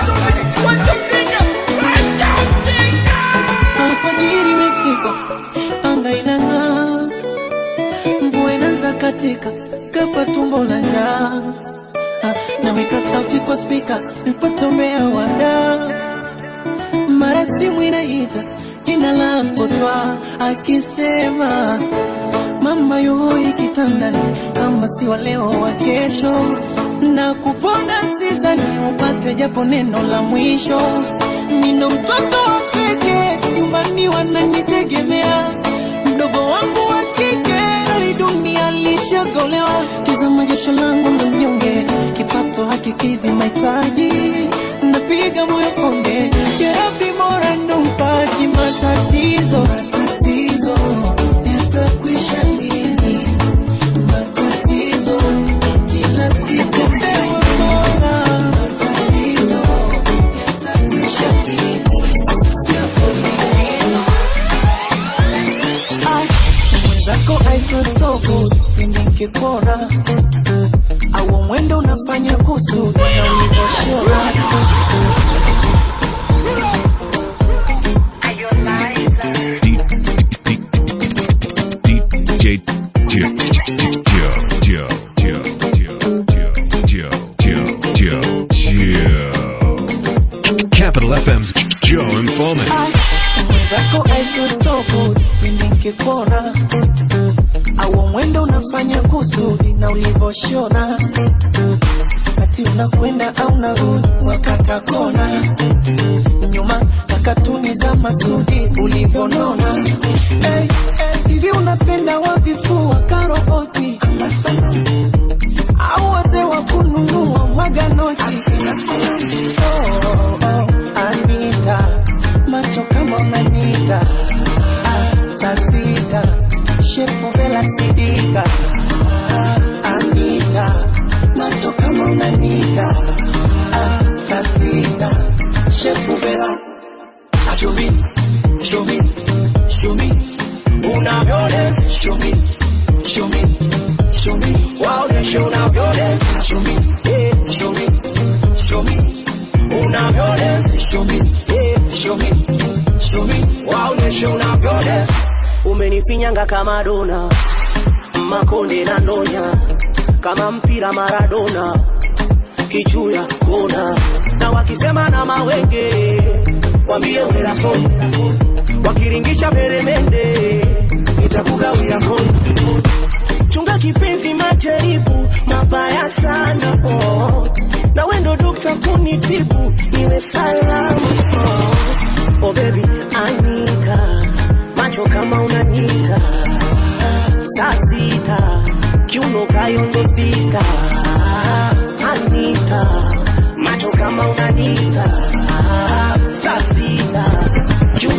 S11: Alfajiri imefika, anga inang'aa, mvua inaanza katika, kafa tumbo la njaa. Naweka sauti kwa speaker, nipate umea wada. Mara simu inaita, jina langu twa, akisema mama yuhoi kitandani, kama si wa leo wa kesho. Na kupona sizani, upate japo neno la mwisho. Nina mtoto wa pekee, nyumbani wananitegemea. Mdogo wangu wa kike, hali dunia lishagolewa. Tazama jasho langu mnyonge, kipato hakikidhi mahitaji. Napiga moyo konde, Jerabi mora ndo mpaki matatizo. Matatizo, yatakwisha lini? Matatizo, kila siku mbewa mora. Matatizo, yatakwisha lini? Mwenzako aitotoko, nimekikona. Au mwendo unafanya kusudi na ulivyochora.
S2: D J Joe, Joe, Joe, Joe, Joe, Joe, Joe, Joe, Joe. Capital F M's Joe Informant.
S11: Mwenzako aitotoko, nimekikona. Au mwendo unafanya kusudi na ulivyoshona. Kati unakwenda au narudi wakata kona. Nyuma na katuni za masudi ulivyonona. Hey, hey, hivi unapenda wavifua karoboti au wate wa kununua maganoti? Oh, oh, Anita, macho kama unanita. Ah, sasita, shepu vela sidika. Ah, Anita, macho kama unanita. Ah, sasita, shepu vela. Show me, show me, show me. Una violence, show me, show me, show me. Wow, they show now violence, show me, yeah, show me, show me. Una violence, show me, yeah, show me, show me. Wow, they show now violence.
S14: Umenifinyanga kama dona, makonde na ndonya, kama mpira Maradona, kichuya kona. Na wakisema na mawenge, wambie unela soni. Wakiringisha peremende, itakugawia koni. Chunga kipenzi majaribu, mabaya sana oh. Na wendo dokta kunitibu, niwe salamu oh. Oh baby, Anita, macho kama unanyika. Sasita, kiuno kayondo sita. Anita, macho kama unanyika. Sasita,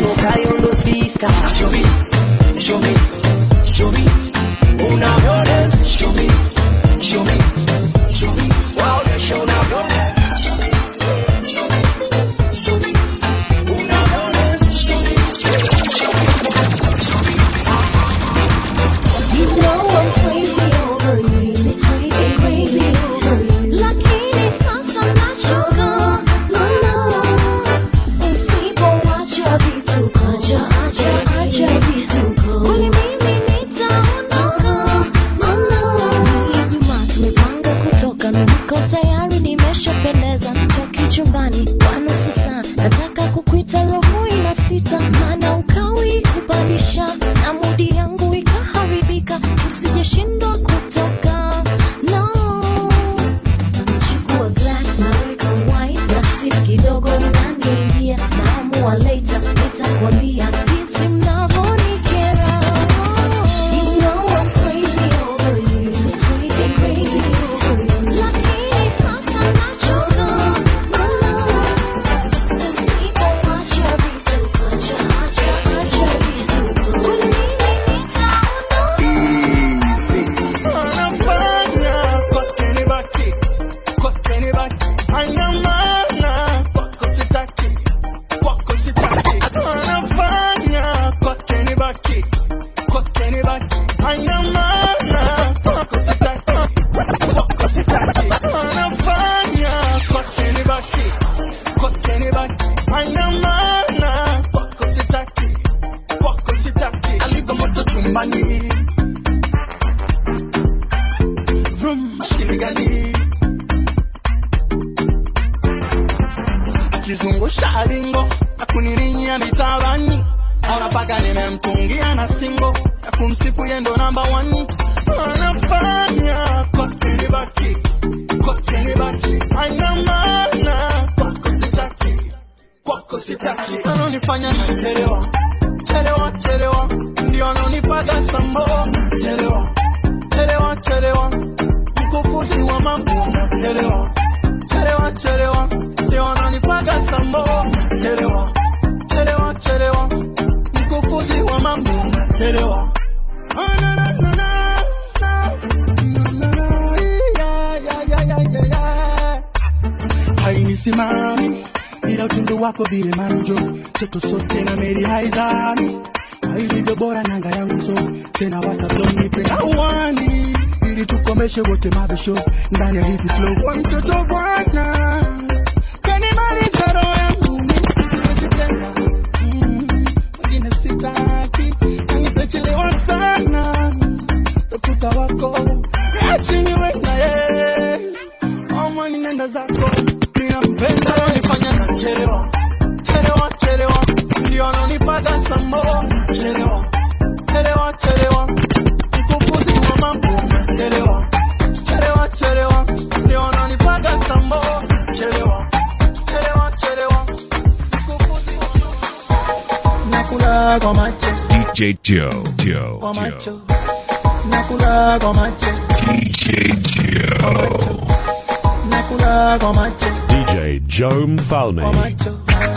S3: Mara paka nimemtungia na single ya kumsifu yendo number one. Anafanya kwa kinibaki, kwa kinibaki. Aina maana kwa kusitaki, kwa kusitaki. Anonifanya nachelewa, chelewa, chelewa. Ndio anonipaga sambo, chelewa, chelewa, chelewa. Mkufuzi wa mambo, chelewa, chelewa, chelewa. Ndio anonipaga sambo, chelewa, chelewa, chelewa. Mkufuzi wa mambo, chelewa. Oh, na, na, na, na, na. Na, na, na, yeah, yeah, yeah, yeah, yeah. Hainisimami bila utundu wako vile manjo, toto sote na meri haizami. Hailivyo bora nanga yangu so, tena watabloni pena uwani, ili tukomeshe wote mabisho, ndani ya hizi flow. Kwa mtoto wana kanimaliza roho yangu, nisitenda wengine sitaki, nisechelewa sana. Tafuta wako achini wena ye, oma ni nenda zako. Ninampenda nifanya na chelewa, chelewa, chelewa. Ndio anonipaga sambo, chelewa, chelewa, chelewa. Mkufuzi wa mambo, chelewa, chelewa, chelewa. Ndio anonipaga sambo, chelewa, chelewa, chelewa. Mkufuzi wa mambo. Nakula kwa macho
S2: D J Joe, Joe,
S3: kwa macho.
S2: Joe.
S3: Nakula kwa macho
S2: D J Joe.
S3: Nakula kwa macho
S5: D J Joe Mfalme.
S3: kwa macho.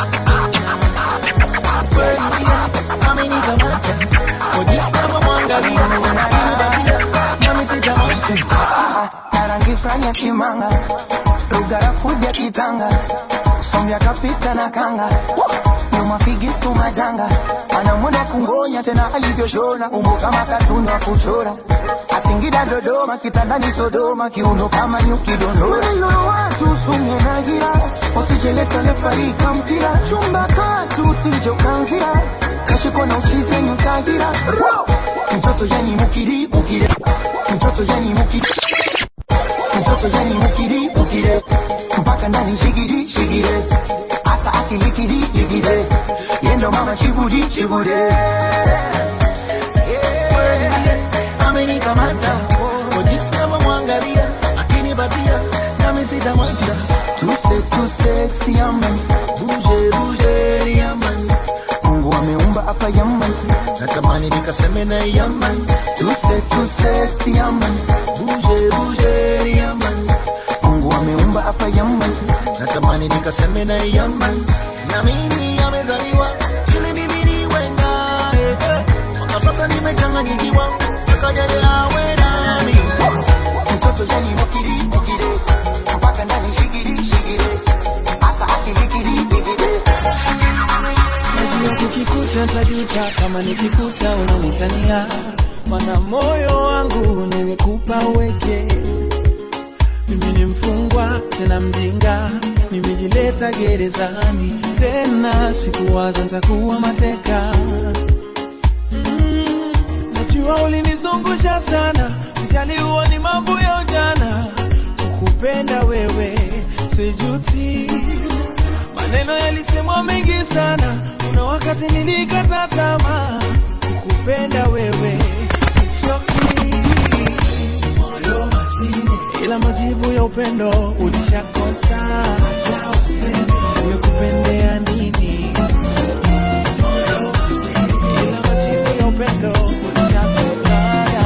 S4: Narangi frani ya kimanga, rugara fuja kitanga, sombya kapita na kanga, nyuma figisu majanga, anamuda kungonya tena alivyoshona, umbo kama katuni wa kuchora, asingida Dodoma, kitandani Sodoma, kiuno kama nyuki dondora. Mwilo watu sunye na gira, usicheleta lefarika mpira, chumba katu usije ukanzira, kashiko na uchize nyutagira. Mtoto yani mukiri, mukire, mtoto yani mukiri, mtoto yani mukiri, mukire, mpaka ndani shigiri, shigire, asa akilikiri, ligire, yendo mama chibudi, chibure. Amenikamata, ojisema mwangalia, akinibatia, nami sitamwacha. Tuse, tuse, si amani, buje, buje, yamani. Mungu ameumba hapa yamani, natamani nikaseme na yamani. Tuse, tuse, si amani, buje, buje, yamani. Mungu ameumba hapa yamani, natamani nikaseme na yamani. Na mimi amezaliwa, ili mimi niwe naye. Kwa sasa nimechanganyikiwa, akajaje awe nami. Mtoto yani mukiri, mukire, mpaka ndani shigiri, shigire, asa akilikiri, ligire.
S11: Najua kukikuta tajuta, kama nikikuta unanitania, mana moyo wangu nimekupa uweke. Mimi ni mfungwa tena mjinga, nimejileta gerezani, tena sikuwaza nitakuwa mateka. Mm, najua ulinizungusha sana, mjali huo ni mambo ya ujana, kukupenda wewe sijuti. Maneno yalisemwa mengi sana, kuna wakati nilikata tamaa, kukupenda wewe sichoki. Moyo mashine, ila majibu ya upendo ulishakosa. Nimekupendea nini? Moyo mashine, ila majibu ya upendo ulishakosa.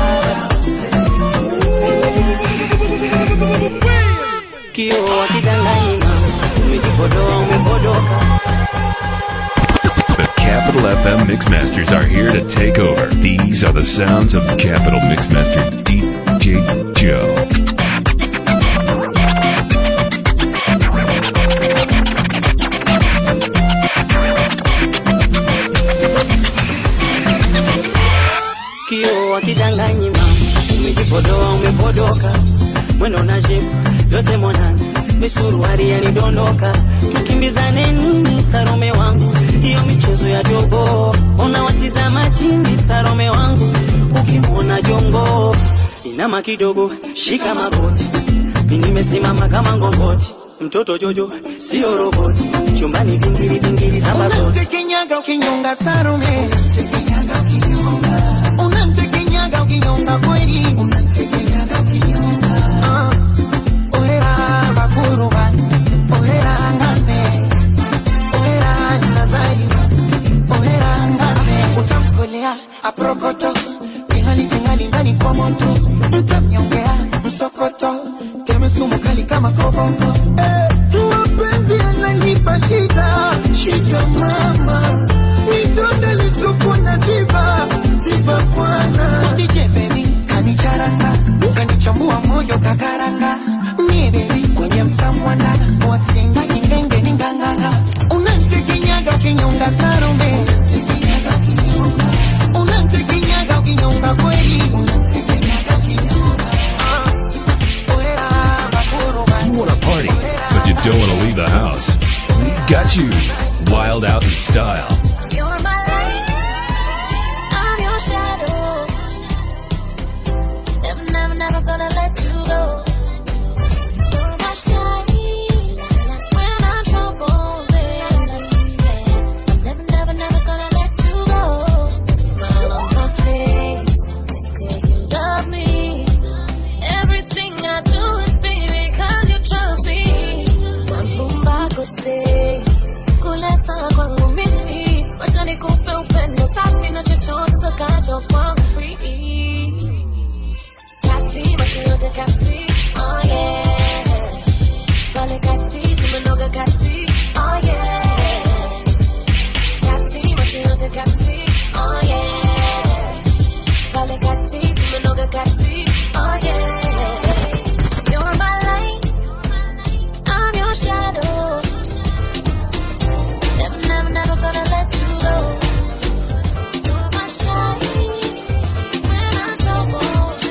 S14: Kio wakidanganyima, umejipodoa umepodoka.
S2: The Capital F M Mixmasters are here to take over. These are the sounds of Capital Mixmaster D J Joe.
S14: Kio wakidanganyima, umejipodoa umepodoka. Mwendo na jibu, yote monana, misuruari yanidondoka. Tukimbizane nini Sarome wangu, hiyo michezo ya jogo. Unawatizama chini Sarome wangu, ukimwona jongo. Inama kidogo, shika magoti, mimi nimesimama kama ngongoti. Mtoto Jojo, sio roboti, chumbani vingiri vingiri saba zote.
S4: Unatekenyaga ukinyonga Sarome, Ongea aprokoto, tingali tingali ndani kwa moto, mtamnyongea msokoto, teme sumu kali kama koboko. Eh, mapenzi yananipa shida, shida mama, nidonde lisuku na diva, diva bwana. Usije baby, kanicharanga, ukanichambua moyo kakaranga, ni baby kwenye msamwana, wasinga kingenge ninganganga, unantekinyaga kinyonga sarome.
S2: Don't want to leave the house. We got you wild out in style.
S9: You're my light, I'm your shadow. Never, never, never gonna let you go. You're my shine, when I'm troubled, baby. Never, never, never gonna let you go. Smile on my face, it's 'cause you love me. Everything I do is baby 'cause you trust me. Kuleta kwangu mimi, wacha nikupe upendo safi na chochote utakacho kwangu free. Kati macho yote kati, oh yeah. Pale kati, tumenoga kati, oh yeah. Kati macho yote kati, oh yeah. Pale kati, tumenoga kati, oh yeah. You're my light, I'm your shadow. Never, never, never gonna let you go. You're my shine when I'm troubled.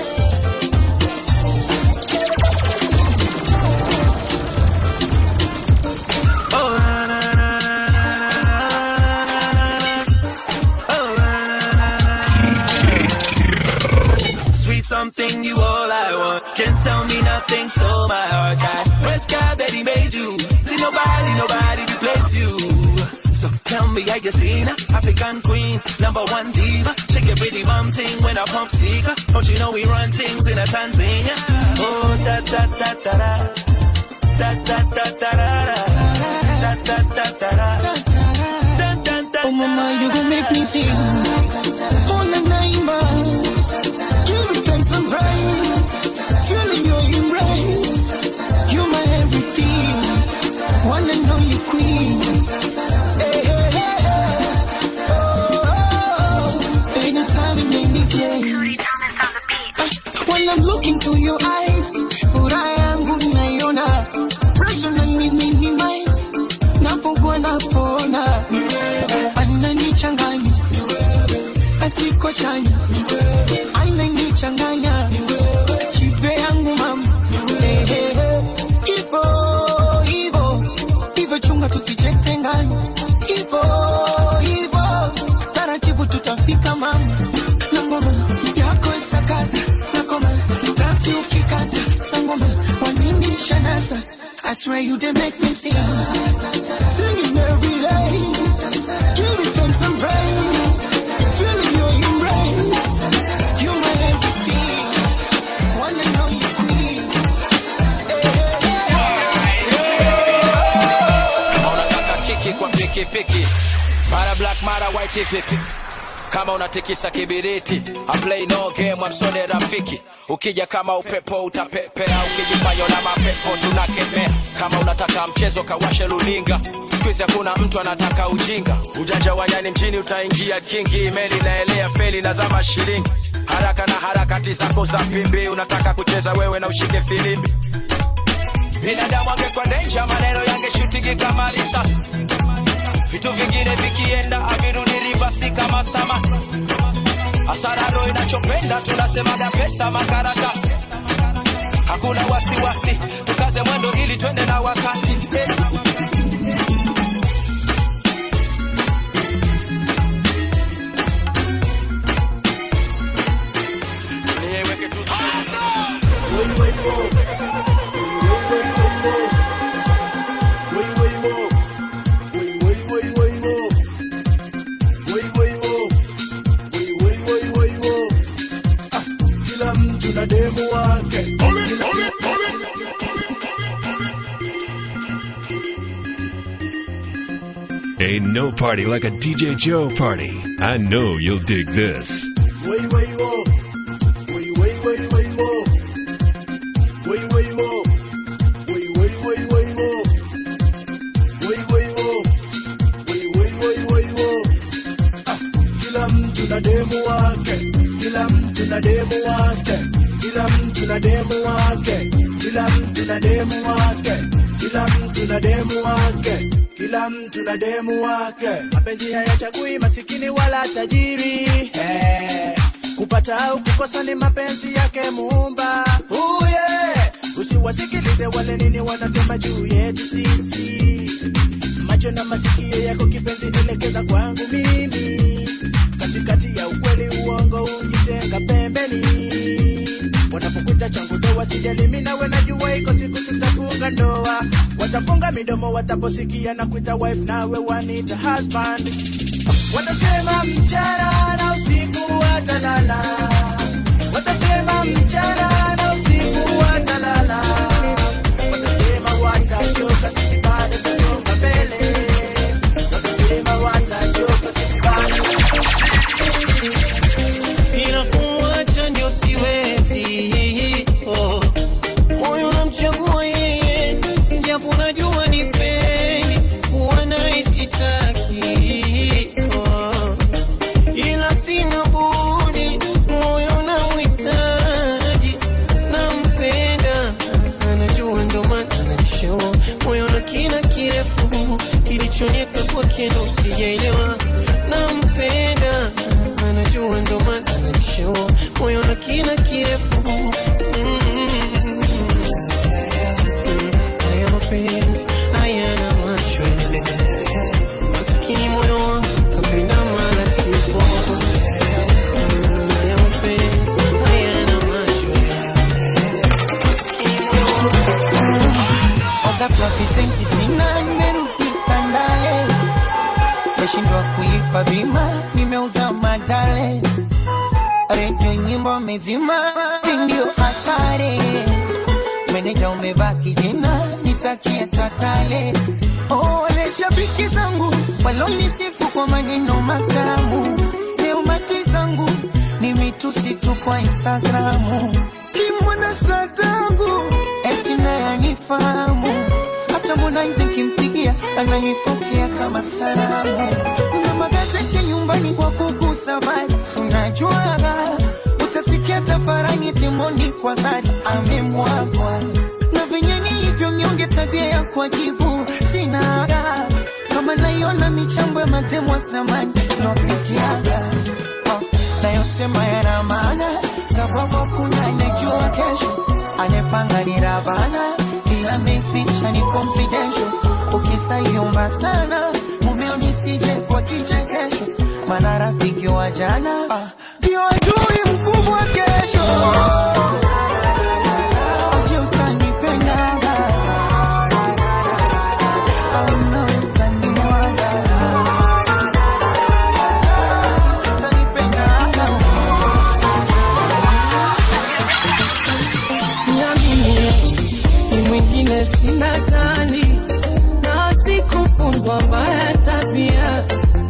S11: Oh na na na na na. Oh na na na. Sweet something, you all I want. Can't tell me nothing, stole my heart. That red sky that he made you. See nobody, nobody replace you. So tell me, how you seen her? African queen, number one diva. Shake your pretty mom ting when I pump speaker. Don't you know we run things in a Tanzania? Oh da da da da da, da da da da da, da da da da da.
S4: Oh mama, you gon' make me sing. Oh na naima, give me thanks and praise. Feeling your embrace, you're my everything. Wanna know you queen. Hey, hey, hey, hey. Oh, oh, oh. Anytime you make me play. When I'm looking to your eyes, furaha yangu naiona. Pressure na mimi ni mais, napokuwa napona. Ananichanganya, asiko chanya. Ananichanganya, chipe yangu mama. Hey, hey, hey. Ivo, Ivo, Ivo chunga tusijitengane. Ivo, Ivo, taratibu tutafika mama. Na ngoma yako isakata, na koma rafi ukikata. Sangoma wanini shanasa, I swear you did make me sing. Singing every day, giving thanks and praise. Feeling your embrace, you're my everything. Wanna know you queen.
S6: Unataka kiki kwa piki piki, mara black mara white pipi. Kama unatikisa kibiriti, I play no game, amsone rafiki. Ukija kama upepo utapepea, ukijifanya na mapepo tunakemea. Kama unataka mchezo kawashe luninga, squeeze hakuna mtu anataka ujinga. Ujanja wa nyani mjini utaingia kingi, meli naelea feli na zama shilingi. Haraka na harakati zako za pimbi, unataka kucheza wewe na ushike filimbi. Binadamu angekuwa danger, maneno yangeshutingi kama risasi. Vitu vingine vikienda avirudi rivasi kama sama. Asararo inachopenda tunasemaga pesa makaratasi. Hakuna wasiwasi, tukaze mwendo ili twende na wakati. Niweke tu
S2: Joe party like a D J Joe party. I know you'll dig this.
S10: Way, way, wo. Way, way, way, way, wo. Way, way, wo. Way, way, way, way, wo. Way, way, wo. Way, way, way, way, wo. Ah, kila mtu na demu wake. Kila mtu na demu wake. Kila mtu na demu wake. Kila mtu na demu wake. Kila mtu na demu wake. Kila mtu na demu wake. Mapenzi hayachagui masikini wala tajiri. Hey, kupata au kukosa ni mapenzi yake Muumba. Oh yeah. Usiwasikilize wale nini wanasema juu yetu sisi. Macho na masikio yako kipenzi elekeza kwangu mimi. Katikati ya ukweli uongo ujitenga pembeni. Wanapokuita changu doa sijali mimi nawe najua iko siku tutafunga ndoa. Watafunga midomo wataposikia na kuita wife nawe wanita husband. Watasema mchana na usiku watalala. Watasema mchana na usiku watalala. Watasema watachoka sisi bado tusonga mbele. Watasema watachoka sisi bado.
S11: Bila kumwacha ndio siwezi. Oh, moyo unamchagua yeye, japo najua ni peni, kuwa naye sitaki. Oh, ila sina budi, moyo unamhitaji, nampenda, anajua ndo maana ananishauri. Moyo na kina kirefu, kilichonieka kwake ndo sijaelewa. Nampenda, anajua ndo maana ananishauri. Moyo na kina kirefu. Kuipa bima nimeuza madale redio nyimbo mezima ndio hatari meneja umebaki jina nitakia tatale. Ole shabiki zangu walonisifu kwa maneno matamu, leo mati zangu ni mitusi tu kwa Instagramu. Kimwana statangu eti naye anifahamu, hata Harmonize kimpigia ananifokea kama salamu. Na magazeti nyumbani kwa kugusa bali unajua utasikia tafarani timoni kwa dhari amemwagwa. Na venye nilivyo mnyonge tabia ya kujibu sina raha, kama naiona michambo ya matemo wa zamani nopitiaga. Oh, na yosema yana maana sababu kuna anejua kesho anepanga ni rabana, ila meficha ni confidential. Ukisaliomba sana mumeo nisije kwa kichekesho, maana rafiki wa jana ndio ah, adui mkubwa kesho. Aje utanipenda au no utanimwaga, utanipenda ni mwingine sina zani na sikupungwa mbaya tabia.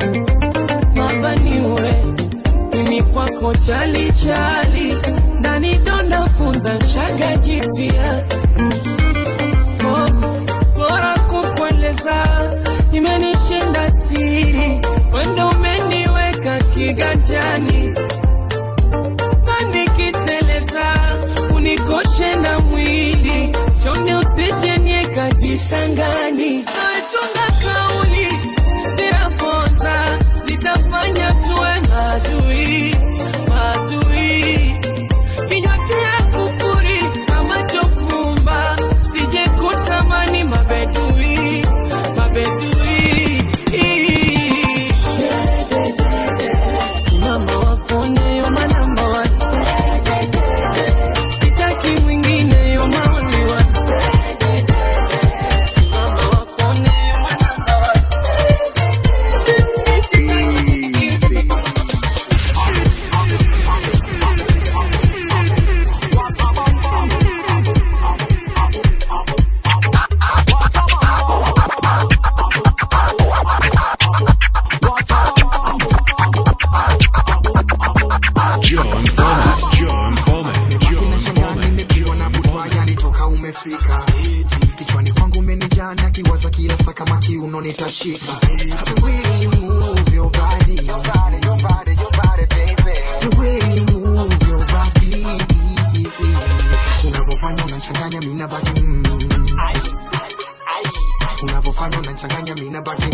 S11: Mabaniwe mimi kwako chali chali, ndani donda funza mshaga jipia. Oh, bora kukueleza imenishinda siri, wendo umeniweka kiganjani. Nikiteleza unikoshe na mwili, chone usije nieka kisangani. Chunga kauli zinaponza, zitafanya tuwe maadui, maadui. Kinywa kia kufuri kama chofumba, sije kutamani mabedui, mabedui. Simama
S15: nitashika. The way you move your body, your body, your body, your body, baby. The way you move your body, unavyofanya unachanganya mimi na baki. Unavyofanya unachanganya mimi na baki.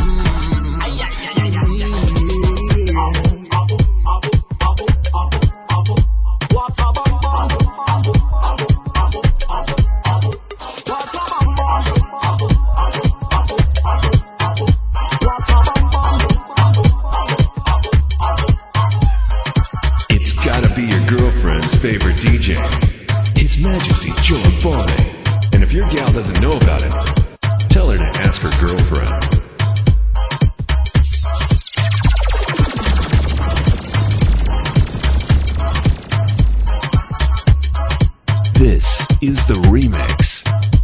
S2: Favorite D J, His Majesty Joe Falme. And if your gal doesn't know about it, tell her to ask her girlfriend. This is the remix.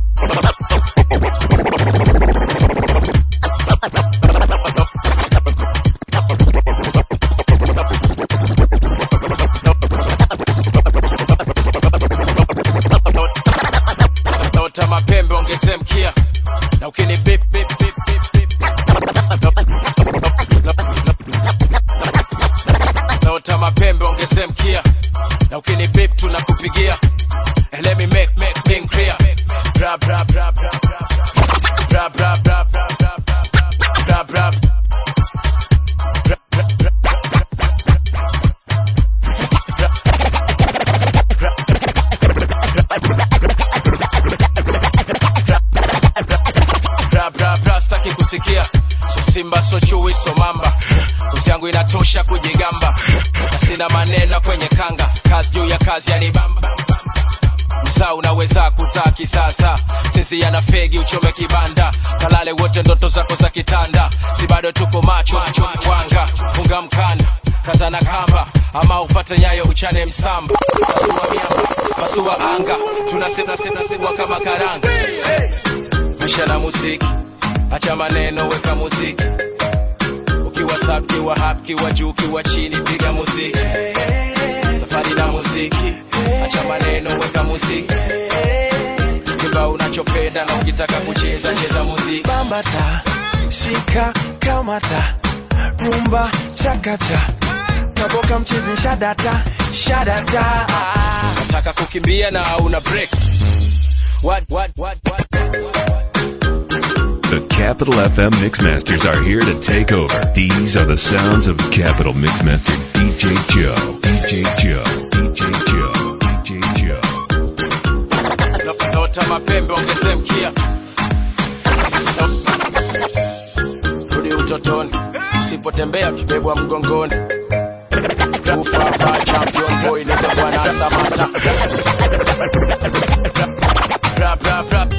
S6: Uchome kibanda, kalale wote ndoto zako za kitanda. Si bado tuko macho, wanga, funga mkanda, kazana kamba, ama ufate nyayo uchane msamba. Pasua miamba, pasua anga, tunasema sema sema kama karanga. Maisha na muziki, acha maneno weka muziki. Ukiwa sub, kiwa hap, kiwa juu, kiwa chini, piga muziki. Safari na muziki, acha maneno weka muziki. Unachopenda na ukitaka kucheza cheza muziki.
S16: Bambata, shika, kamata, rumba, chakata, kaboka mchizi shadata, shadata.
S6: Nataka kukimbia na una break. What, what, what, what?
S2: The Capital F M Mixmasters are here to take over. These are the sounds of Capital Mixmaster D J Joe. D J Joe. D J Joe. D J Joe.
S6: Nota mapembe ongeze mkia. Rudi utotoni, usipotembea kibebwa mgongoni. Ufafa champion boy nita bwana Samata. Rap rap rap.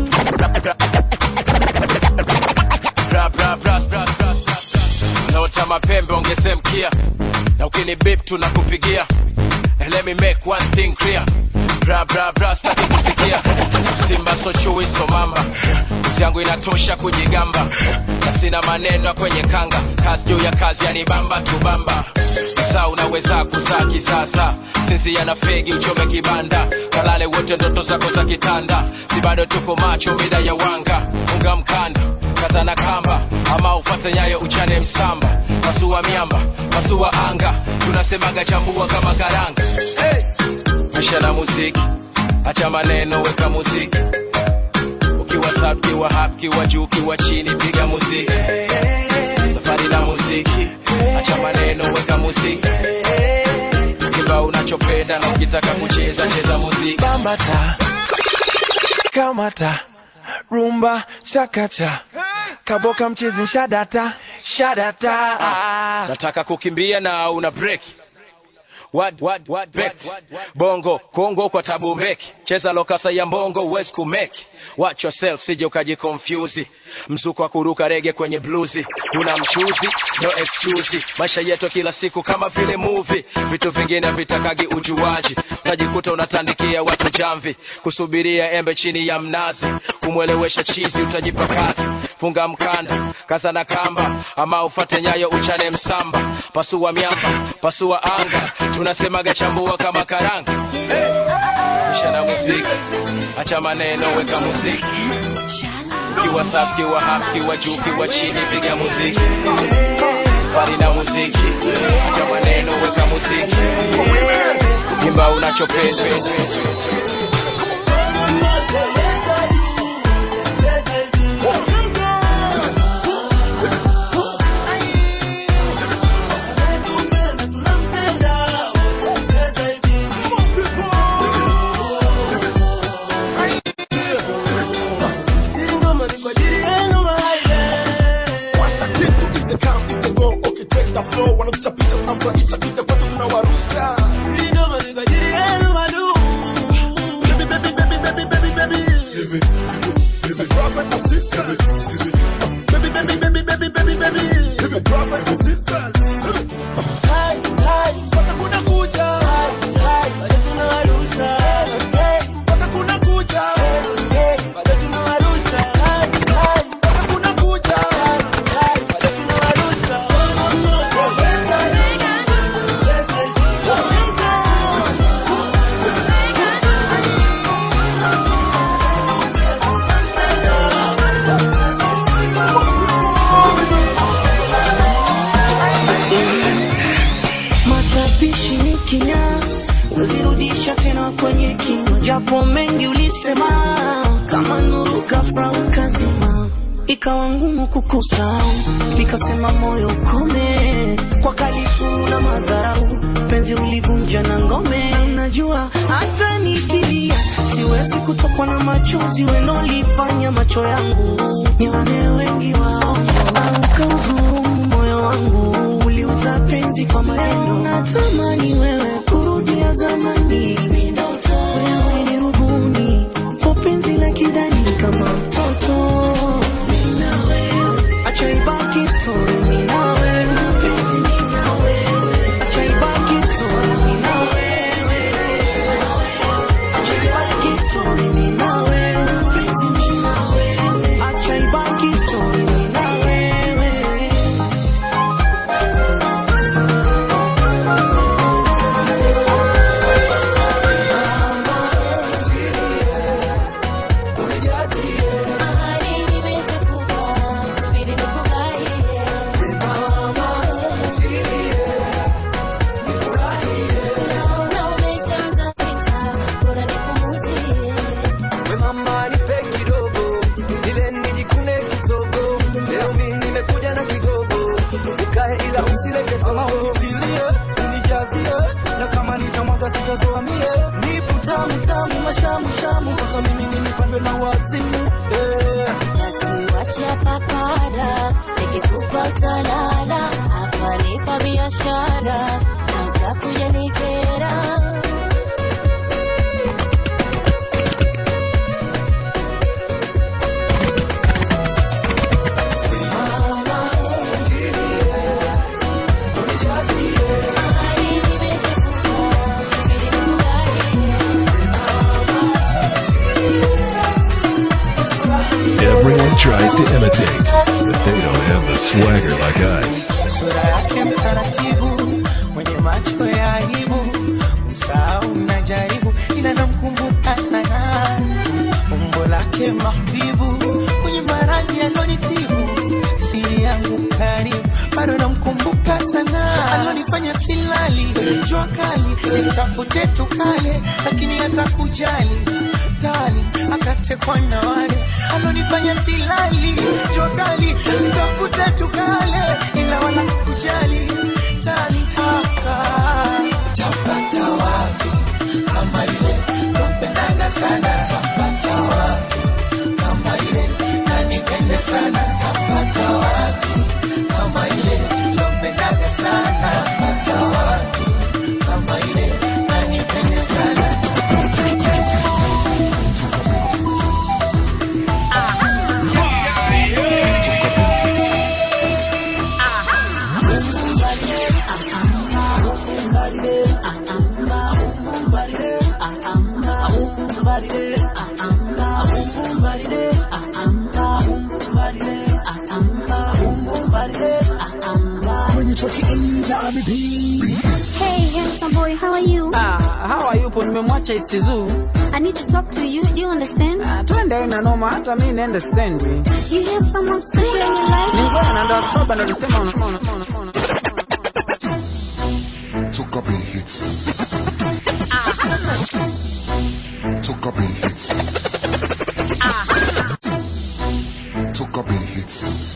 S6: Rap rap rap rap. Nota mapembe ongeze mkia. Na ukini beep tunakupigia. Let me make one thing clear. Bra bra bra staki kusikia. Simba so chui so mamba. Uzi yangu inatosha kujigamba. Na sina maneno kwenye kanga. Kazi juu ya kazi yani bamba tu bamba. Sasa unaweza kuzaa kisasa. Sisi yana fegi uchome kibanda. Kalale wote ndoto zako za kitanda. Si bado tuko macho mida ya wanga. Unga mkanda, kazana kamba, ama ufate nyayo uchane msamba. Pasua miamba, pasua anga, tunasemaga chambua kama karanga. Hey! Maisha na muziki, acha maneno weka muziki. Ukiwa sub, kiwa hap, kiwa juu, kiwa chini, piga muziki. Safari na muziki, acha maneno weka muziki. Kiba unachopenda na ukitaka kucheza cheza muziki.
S16: Bambata, kamata, rumba, chakata, kaboka mchizi shadata, shadata.
S6: Ah, nataka kukimbia na una break. What, what, what, break. Bongo, Kongo kwa tabu meki. Cheza lokasa ya mbongo, uwezi kumeki. Watch yourself, sije ukaji confuse. Mzuko wa kuruka rege kwenye bluzi. Una mchuzi, no excuse. Maisha yetu kila siku kama vile movie. Vitu vingine vitakagi ujuaji. Utajikuta unatandikia watu jamvi. Kusubiria embe chini ya mnazi. Kumwelewesha chizi utajipa kazi. Funga mkanda, kaza na kamba, ama ufate nyayo uchane msamba. Pasua miamba, pasua anga, tunasemaga chambua kama karanga. Hey! Isha na muziki, acha maneno weka muziki. Kiwa safi, kiwa hap, kiwa juu, kiwa chini, piga muziki. Bali na muziki, acha maneno, weka muziki. Imba unachopenda.
S4: ikawa ngumu kukusahau, nikasema moyo ukome, kwa kalifu na madharau, penzi ulivunja na ngome. Na unajua hata nikilia siwezi kutokwa na machozi welolifanya macho yangu nione wengi wao, au kaudhurumu moyo wangu, uliuza penzi kwa maneno. Natamani wewe kurudia zamani, wewe ni rubuni kwa penzi la kidani kama mtoto. Acha ibaki story mimi na wewe, penzi mimi na wewe. Acha ibaki story mimi na wewe, acha ibaki story mimi na wewe, penzi mimi na wewe. Acha ibaki story mimi na wewe.
S2: Tries to imitate, but they don't have the swagger like us.
S4: Sura yake mtaratibu, mwenye macho ya aibu, msahau najaribu, ila namkumbuka sana. Umbo lake mahbibu, mwenye maradhi alonitibu, siri yangu karibu, bado namkumbuka sana. Alonifanya silali, jua kali, nitafute tukale, lakini hata kujali tali, akatekwa na wale. Alonifanya silali, jua kali, nitafute tukale, ila wala kujali tali. Haka tapata wapi kama ile nampendanga sana? Tapata wapi kama ile nanipende sana? Tapata wapi kama ile nampendanga sana? Tapata wapi kama ile nanipende sana?
S17: Hey, handsome boy, how are you?
S18: Ah, how are you? Po nimemwacha Istizu.
S9: I need to talk to you. Do you understand?
S13: Ah, twende na noma hata mimi naenda stand.
S9: You have someone special in your life?
S13: Ni bwana ndo Oktoba ndo nasema una una una.
S17: Took up hits. Took up hits. Took up hits.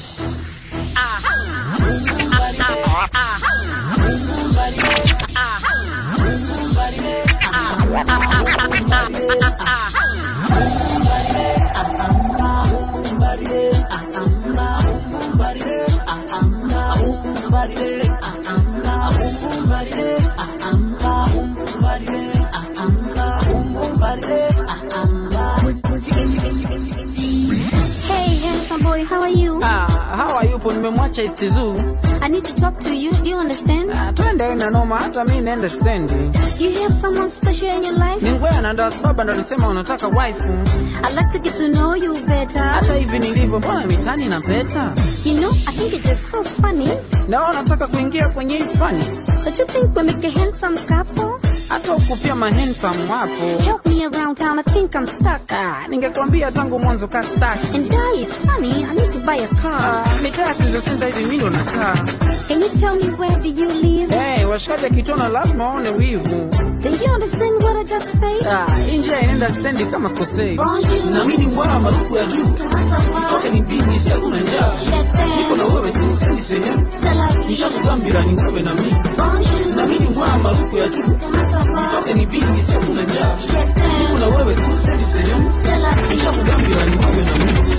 S9: Hey, handsome boy, how are you?
S13: Ah, how are you? Nimemwacha Istizu.
S9: I need to talk to you. Do you understand?
S13: Ah, twende na noma hata mimi naenda stand.
S9: You have someone special in your life?
S13: Ni ngwena ndo Oktoba ndo nasema unataka wife.
S9: I'd like to get to know you better.
S13: Hata hivi nilivyo mbona mitani na peta?
S9: You know, I think it's just so funny.
S13: Na unataka kuingia kwenye Hispania?
S9: Don't you think we make a handsome couple?
S13: Hata ukupia ma handsome wapo.
S9: Help me around town, I think I'm stuck.
S13: Ah, ningekwambia tangu mwanzo ka stuck.
S9: And that is funny, I need to buy a car.
S13: Ah, mitaa sinzo hivi mimi ndo nakaa.
S9: Can you tell me where do you live?
S13: Hey, washikaji kitona lazima waone wivu.
S9: Do you understand what I just said?
S13: Ah, inje inaenda stendi kama sosei.
S9: Bonjour.
S13: Na mimi ngwara maruku ya juu. Kote ni bini si hakuna njaa. Niko na wewe tu sendi sehemu. Nishakugambira ni wewe na mimi. Na mimi ngwara maruku ya juu. Kote ni bini si hakuna njaa. Niko na wewe tu sendi sehemu. Nishakugambira ni wewe na mimi.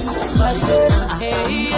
S13: Hey,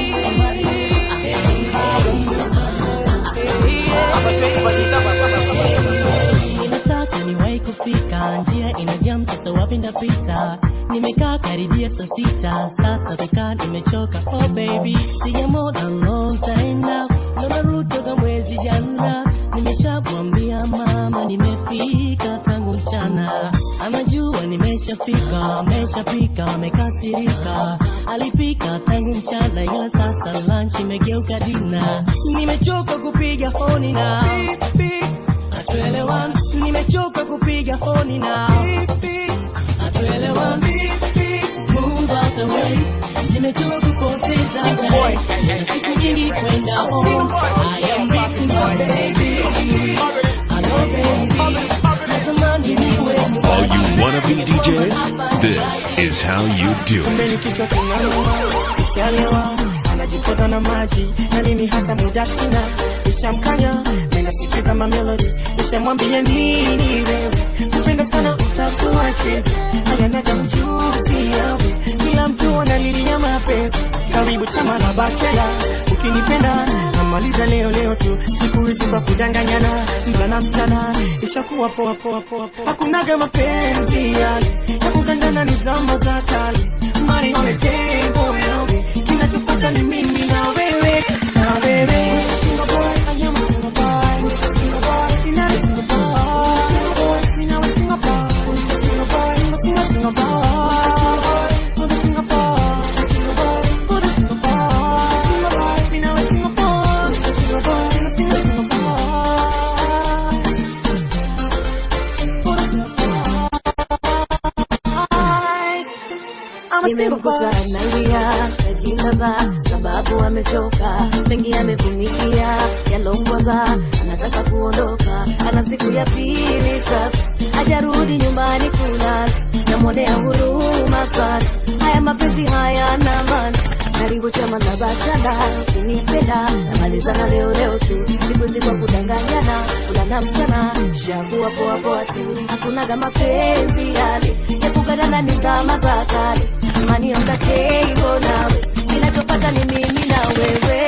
S18: Ninataka niwahi kufika, njia inajam sasa wapi ndapita. Nimekaa karibia saa sita, sasa toka nimechoka. Oh baby, sija more than long time now. Naona rudi toka mwezi jana. Nimeshamwambia mama nimefika tangu mchana. Anajua nimeshafika, ameshafika, amekasirika. Alipika tangu mchana ila sasa lunch imegeuka dina. Nimechoka kupiga honi na hatuelewani. Nimechoka kupiga honi na hatuelewani. Move out the way. Nimechoka kupoteza time. Siku nyingi kwenda home. I am missing my baby. Hello baby. Natamani niwe
S2: All you wannabe D Js, this is how you do it.
S4: Mbele kichwa kinanuma, ishalewa, anajipota na maji, na mimi hata muda sina. Ishamkanya, nenda sikiza ma melody, ishamwambia nini wewe, kupenda sana utakuwa chezi, haya naja mchuzi yawe, kila mtu analilia mapenzi, karibu chama la bachela, ukinipenda, namaliza leo leo tu, siku hizi kwa kudanganyana, mvulana msichana, ishakuwa poa poa poa poa, hakunaga mapenzi yale, ya kugandana ni zama za kale, money on the table yawe, kinachofata ni mimi na wewe, na wewe. Single boy, I am a single boy, single boy, you're not a single boy, single boy, me now a single boy, single boy, I'm a single single boy, for the single boy, single boy, for the single boy, single boy, me now a single boy, single boy, I'm a single single boy, for the single boy, I'm a single boy.
S18: Nimemkuta najilaza sababu amechoka, mengi amevumilia yalongoza, anataka kuondoka, ana siku ya pili sasa, hajarudi nyumbani kula, namwonea huruma sana, haya mapenzi haya na maana, karibu chama la bachana, ukinipenda namalizana leo leo tu, siku hizi kwa kudanganyana, kulana mchana, shakuwa poa poa tu, hakunaga mapenzi yale, ya kugadana ni zama za kale, money on the table nawe, ninachopata ni mimi na wewe.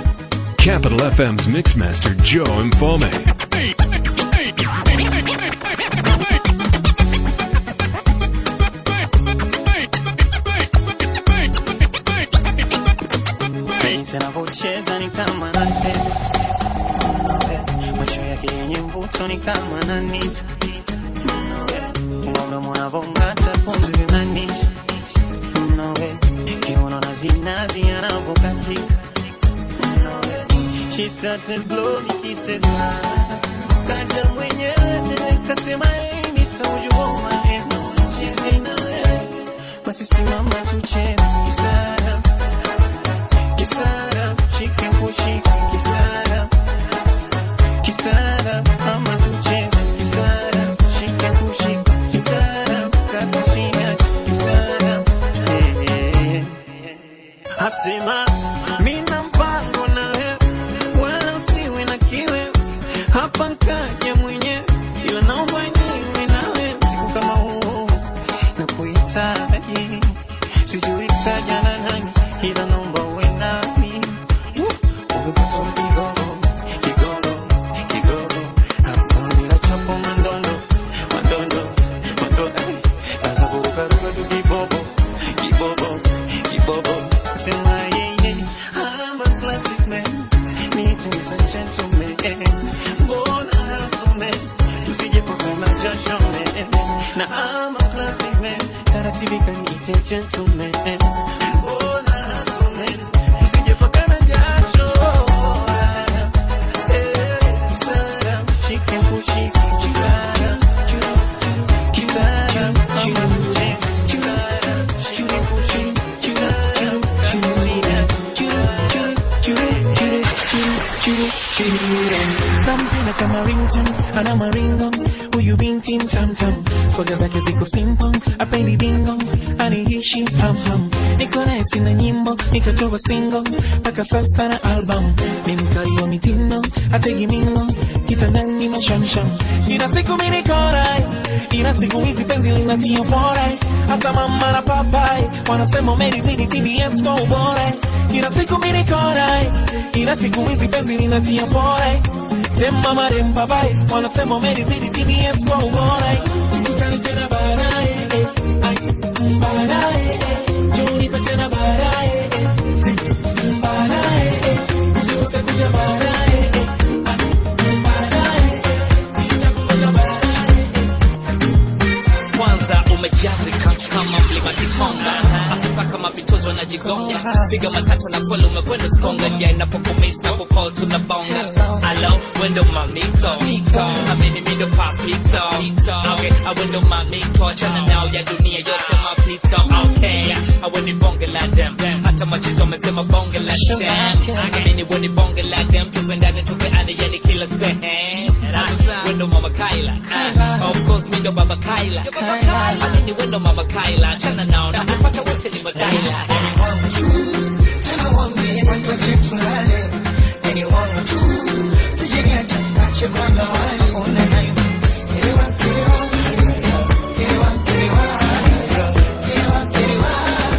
S2: Capital F M's Mixmaster Joe Mfome.
S11: we started blow nikisema kaja mwenyewe kasema hey mister would you want my hands no chezi na wewe basi simama tucheze kisara kisara chicken kushi kisara kisara ama tucheze kisara chicken kushi kisara kakushina kisara eh asema mina mpango na wewe wala usiwe na kiwe hapa kaja mwenyewe ila naomba niwe na wewe siku kama huu na kuhitaji sijui kaja na nani ila naomba uwe nami umepata kigogo kigogo kigogo hapo nila chapo mandondo mandondo mandondo kaza kurukaruka tu kibobo kibobo kibobo sema yeye I'm a classic man need to be such a gentleman born as a man tusije pakana jasho man na I'm a classic man taratibika niite gentleman born as a man tusije pakana jasho eh kisara chicken kushi kisara kisara kisara chicken kushi kisara Sampina kama ringtone, ana maringo huyu binti mtamtam, soga zake ziko simple, apendi bingo, aniishi ham-ham. Niko naye sina nyimbo, nikatoa single, mpaka sasa na album. Ni mkali wa mitindo, ategi mingo, kitandani mashamsham. Ila siku mimi niko naye, ila siku hizi penzi linatia forai. Hata mama na papai, wanasema umenizidi T B S kwa ubora. Ila siku mimi niko naye, ila siku hizi penzi linatia forai. Dem mama dem papai, wanasema umenizidi T B S kwa ubora. Tukutane tena baadaye, ai baadaye, Johnny tena baadaye, baadaye, usiku kuja baadaye, baadaye, nitakuja baadaye.
S19: Kwanza umejazika kama mlima Kitonga, hata kama vitozo na jigonga, piga matata na kweli umekwenda skonga, ya inapokumiss na kukol tunabonga. Hello, window mamito, amini mindo papito, okay, I window mamito, chana nao ya dunia yote mapito, okay, I wini bonge la dem, hata machizo mezema bonge la dem, amini wini bonge la dem, tupendane tupeane yani kila sehemu, window mama Kaila, uh, of course mindo baba Kaila, amini window mama Kaila, chana nao na kupata wote ni madaila.
S15: Tena wambie watu wachetu nale, yani wangu tu sijeni acha kache kwa ndawali ona nayo kerewa kerewa kerewa kerewa kerewa kerewa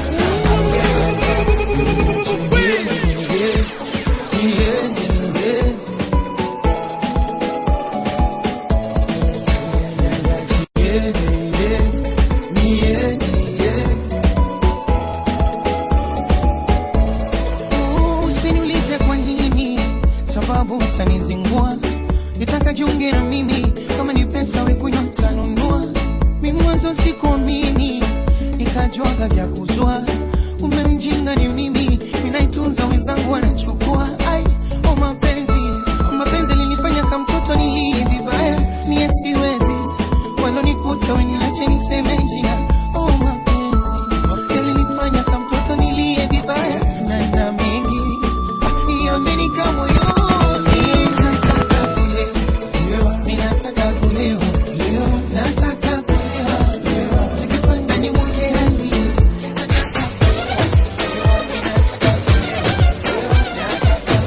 S15: usiniulize kwa nini, sababu utanizingua. Nitaka jiunge na mimi, kama ni pesa we kunywa utanunua. Mimi mwanzo sikuamini, nikajuaga vya kuzua. Umemjinga ni mimi, ninaitunza wenzangu wanachukua. Ai, oh mapenzi, oh mapenzi linifanya kama mtoto nilie vibaya. Mie siwezi, walonikuta weniache niseme njia. Oh mapenzi, yalinifanya kama mtoto nilie vibaya. Na na mengi, yameni kama moyoni. Nataka kulewa, ninataka kulewa, nataka kulewa, sikipanda ni mwage hadi. Nataka kulewa, nataka kulewa, nataka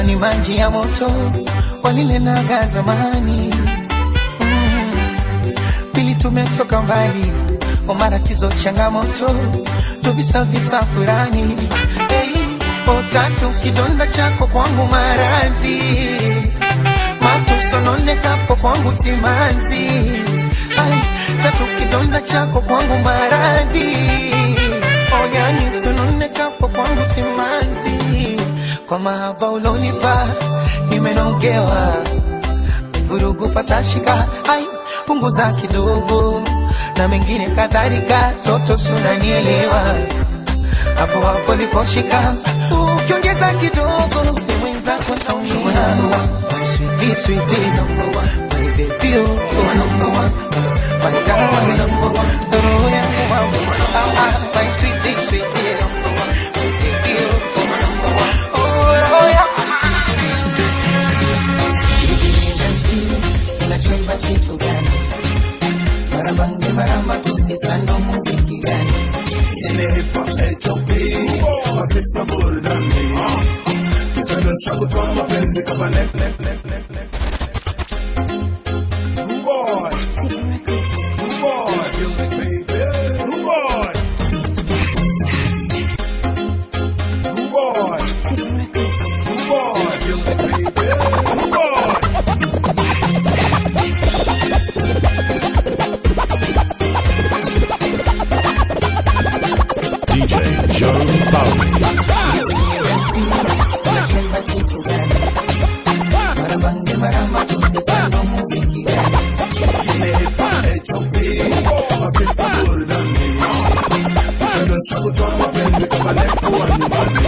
S15: ni maji ya moto walilenaga zamani. mm. Pili tumetoka mbali, omaratizo changamoto tuvisa visa furani. Hey, o tatu kidonda chako kwangu maradhi, matusonone kapo kwangu simanzi. Ay, tatu kidonda chako kwangu maradhi, onyani sonone kapo kwangu simanzi. Kwa mahaba ulonipa nimenogewa, vurugu patashika, ay punguza kidogo na mengine kadhalika, toto sunanielewa. Hapo hapo liposhika, ukiongeza kidogo mwenzako taumia. My sweetie, sweetie, number one. My baby, oh, number one. My darling, number one. Oh, yeah, number one. Ah, ah, my sweetie, sweetie, number one. My baby, oh, number one. Oh, oh, yeah. Unachemba kitu gani? Marabange maramba tusisando muziki gani? Nimepa H O P Masisa burudani, kisendo chako twa mapenzi kama nek nek nek nek nek. Good boy, good boy, feel it baby. Good boy, good boy, good boy, feel it baby. Good boy.
S5: D J Joe Falme.
S15: Marabange maramba tusisando muziki gani? Nimepa H O P Masisa burudani, kisendo chako twa mapenzi kama nek kwa nyumbani.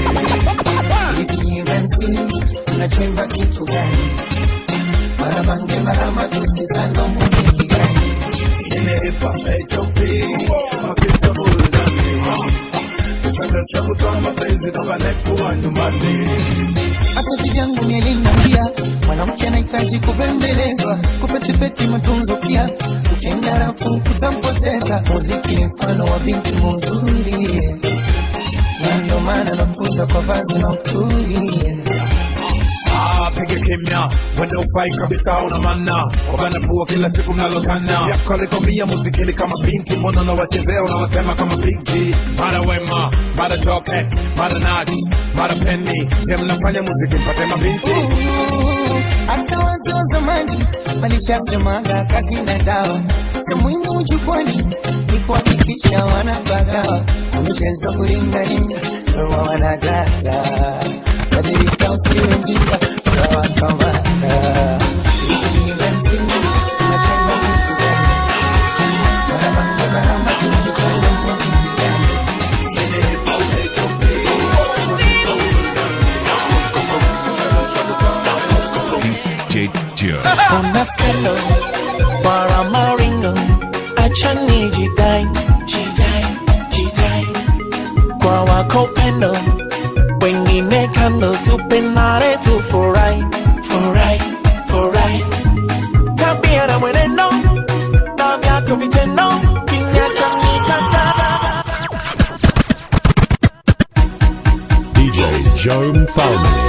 S15: Unachemba kitu gani? Marabange maramba tusisando muziki gani? Nimepa H O P Masisa burudani, kisendo chako twa mapenzi kama nek kwa nyumbani. Hata vyangu nilinambia mwanamke anahitaji kubembelezwa, kupetipeti matunzo pia, ukienda rafu kutampoteza. Muziki ni mfano wa binti mzuri, na ndo maana nakuza kwa vazi na uturi.
S20: Ah, piga kimya, wenda ufai kabisa una mana, wabana pua kila siku mnalokana. Ya kale komia muzikini kama binti, mbona na wachezea unawasema kama Big G. Mara wema, mara toke, mara naji, mara penny, ya mnafanya muziki mpate mabinti.
S15: Hata wazo zamani walishasemaga kazi na dawa, cha muhimu jukwani ni kuhakikisha wanapagawa. Mchezo kuringaringa roho wanadata, badilika usiwe mjinga sawa kamata.
S2: D J Joe.
S15: Una stelo para maringo, achani jidai, jidai, jidai. Kwa wako pendo, wengine kando tupenare tu furai, furai, furai. Tabia na mwenendo, na vyako vitendo, kinyacha mikataba.
S5: D J Joe Falme.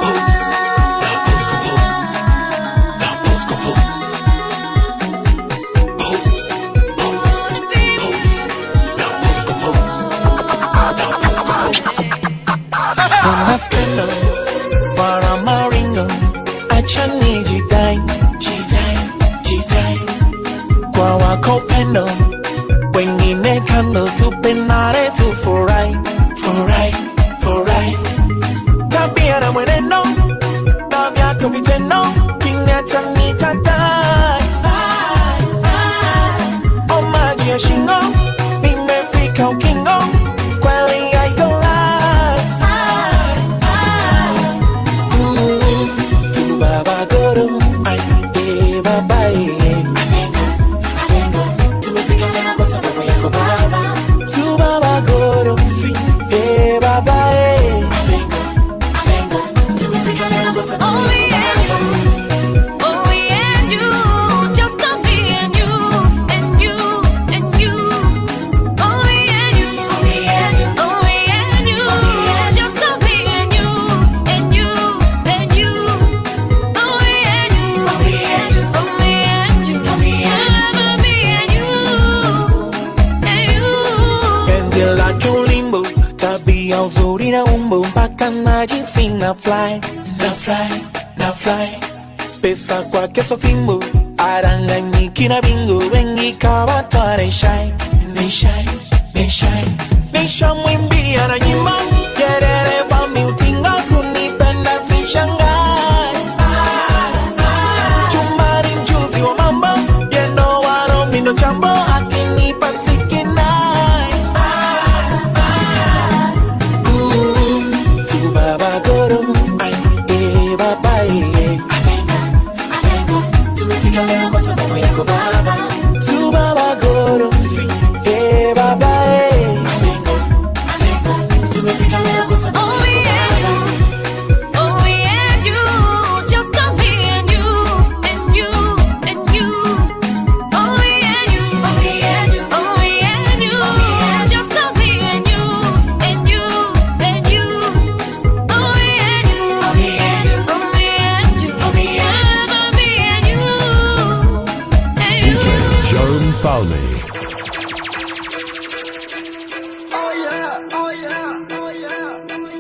S15: Para maringo, achani jidai, jidai, jidai. Kwa wako pendo, wengine kando tupenare tu furai, furai, furai. Tabia na mwenendo, na vyako vitendo, kinyacha mikataba. O maji ya shingo, nimefika ukingo, kweli haiko Baba go
S16: uzuri na umbo mpaka najisi na fly, na fly, na fly. Pesa kwake so fimbo, aranganyiki na bingo, wengi kawata they shine, they shine, they shine. Nisha mwimbia na nyimba, kerere wami utinga kunipenda vishangai. Chumari mjuzi wa mambo, yendo waro mindo chambo, akinipa sikinai. Ooh, tu baba goro, ay, eh, baba, eh. Tumefika leo kwa sababu yako baba. Tu baba goro, eh, baba, eh. Tumefika leo kwa sababu yako baba.
S9: Oh yeah, you, just to be and you, and you, and you. Oh yeah, you, oh yeah, you, oh yeah, you, just to be and you, and you, and you. Oh yeah, you, oh yeah, you, oh yeah, you, oh yeah, me and you, and
S5: D
S9: you.
S5: J Jerome Falme.
S10: Oh yeah, oh yeah, oh yeah, oh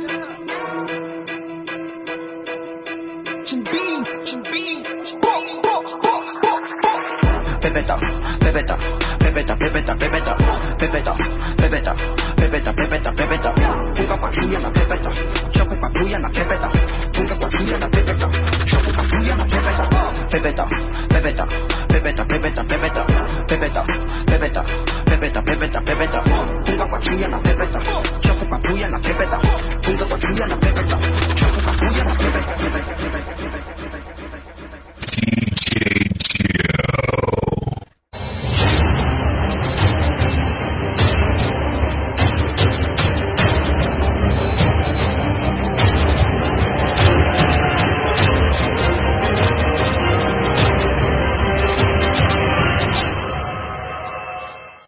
S10: yeah. Chin beans, chin beans, bo, bo, bo, bo, bo.
S13: Pepeta, pepeta, pepeta, pepeta, pepeta, pepeta, pepeta, pepeta, pepeta, pepeta. Punga patrulla na pepeta, chope patrulla na pepeta. Punga patrulla na pepeta, chope patrulla na pepeta. Pepeta, pepeta, pepeta, pepeta, pepeta, pepeta, pepeta, pepeta, pepeta, pepeta. Punga patrulla na pepeta, chope patrulla na pepeta. Punga patrulla na pepeta, chope patrulla na pepeta.